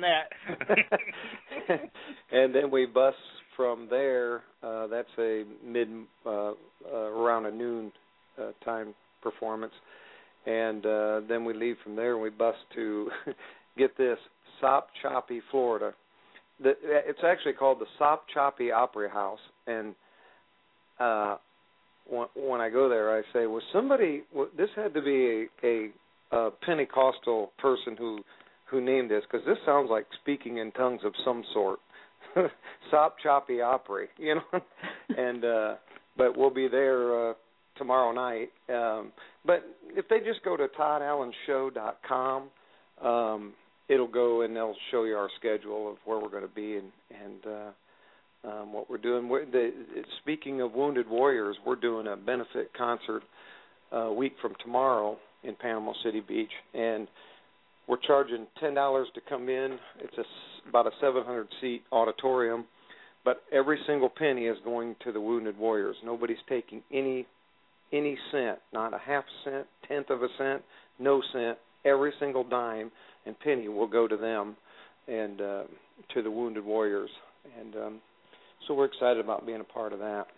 that. And then we bus from there. Uh, that's a mid uh, uh, around a noon uh, time performance, and uh, then we leave from there and we bus to get this Sop Choppy, Florida. The, it's actually called the Sop Choppy Opera House, and uh, when, when I go there, I say, "Was somebody? This had to be a." a A Pentecostal person who who named this, because this sounds like speaking in tongues of some sort. Sop Choppy Opry, you know. and uh, but we'll be there uh, tomorrow night. Um, but if they just go to todd allen show dot com, um, it'll go and they'll show you our schedule of where we're going to be and and uh, um, what we're doing. We're, the, speaking of Wounded Warriors, we're doing a benefit concert a week from tomorrow in Panama City Beach, and we're charging ten dollars to come in. It's a, about a seven hundred seat auditorium, but every single penny is going to the Wounded Warriors. Nobody's taking any any cent, not a half cent, tenth of a cent, no cent. Every single dime and penny will go to them and uh, to the Wounded Warriors. And um, so we're excited about being a part of that.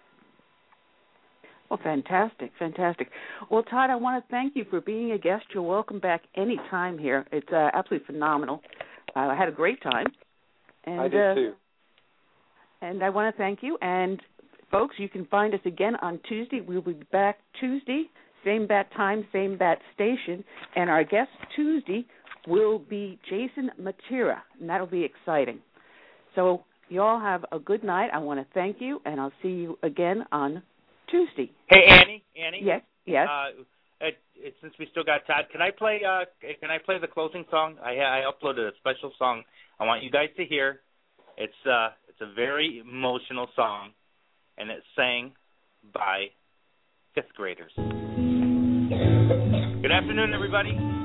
Well, fantastic, fantastic. Well, Todd, I want to thank you for being a guest. You're welcome back any time here. It's uh, absolutely phenomenal. Uh, I had a great time. And, I did, uh, too. And I want to thank you. And, folks, you can find us again on Tuesday. We'll be back Tuesday, same bat time, same bat station. And our guest Tuesday will be Jason Matera, and that'll be exciting. So you all have a good night. I want to thank you, and I'll see you again on Tuesday. Hey, Annie, Annie. Yes, yes. Uh, it, it, since we still got Todd, can I play? Uh, can I play the closing song? I, I uploaded a special song. I want you guys to hear. It's uh, it's a very emotional song, and it's sang by fifth graders. Good afternoon, everybody.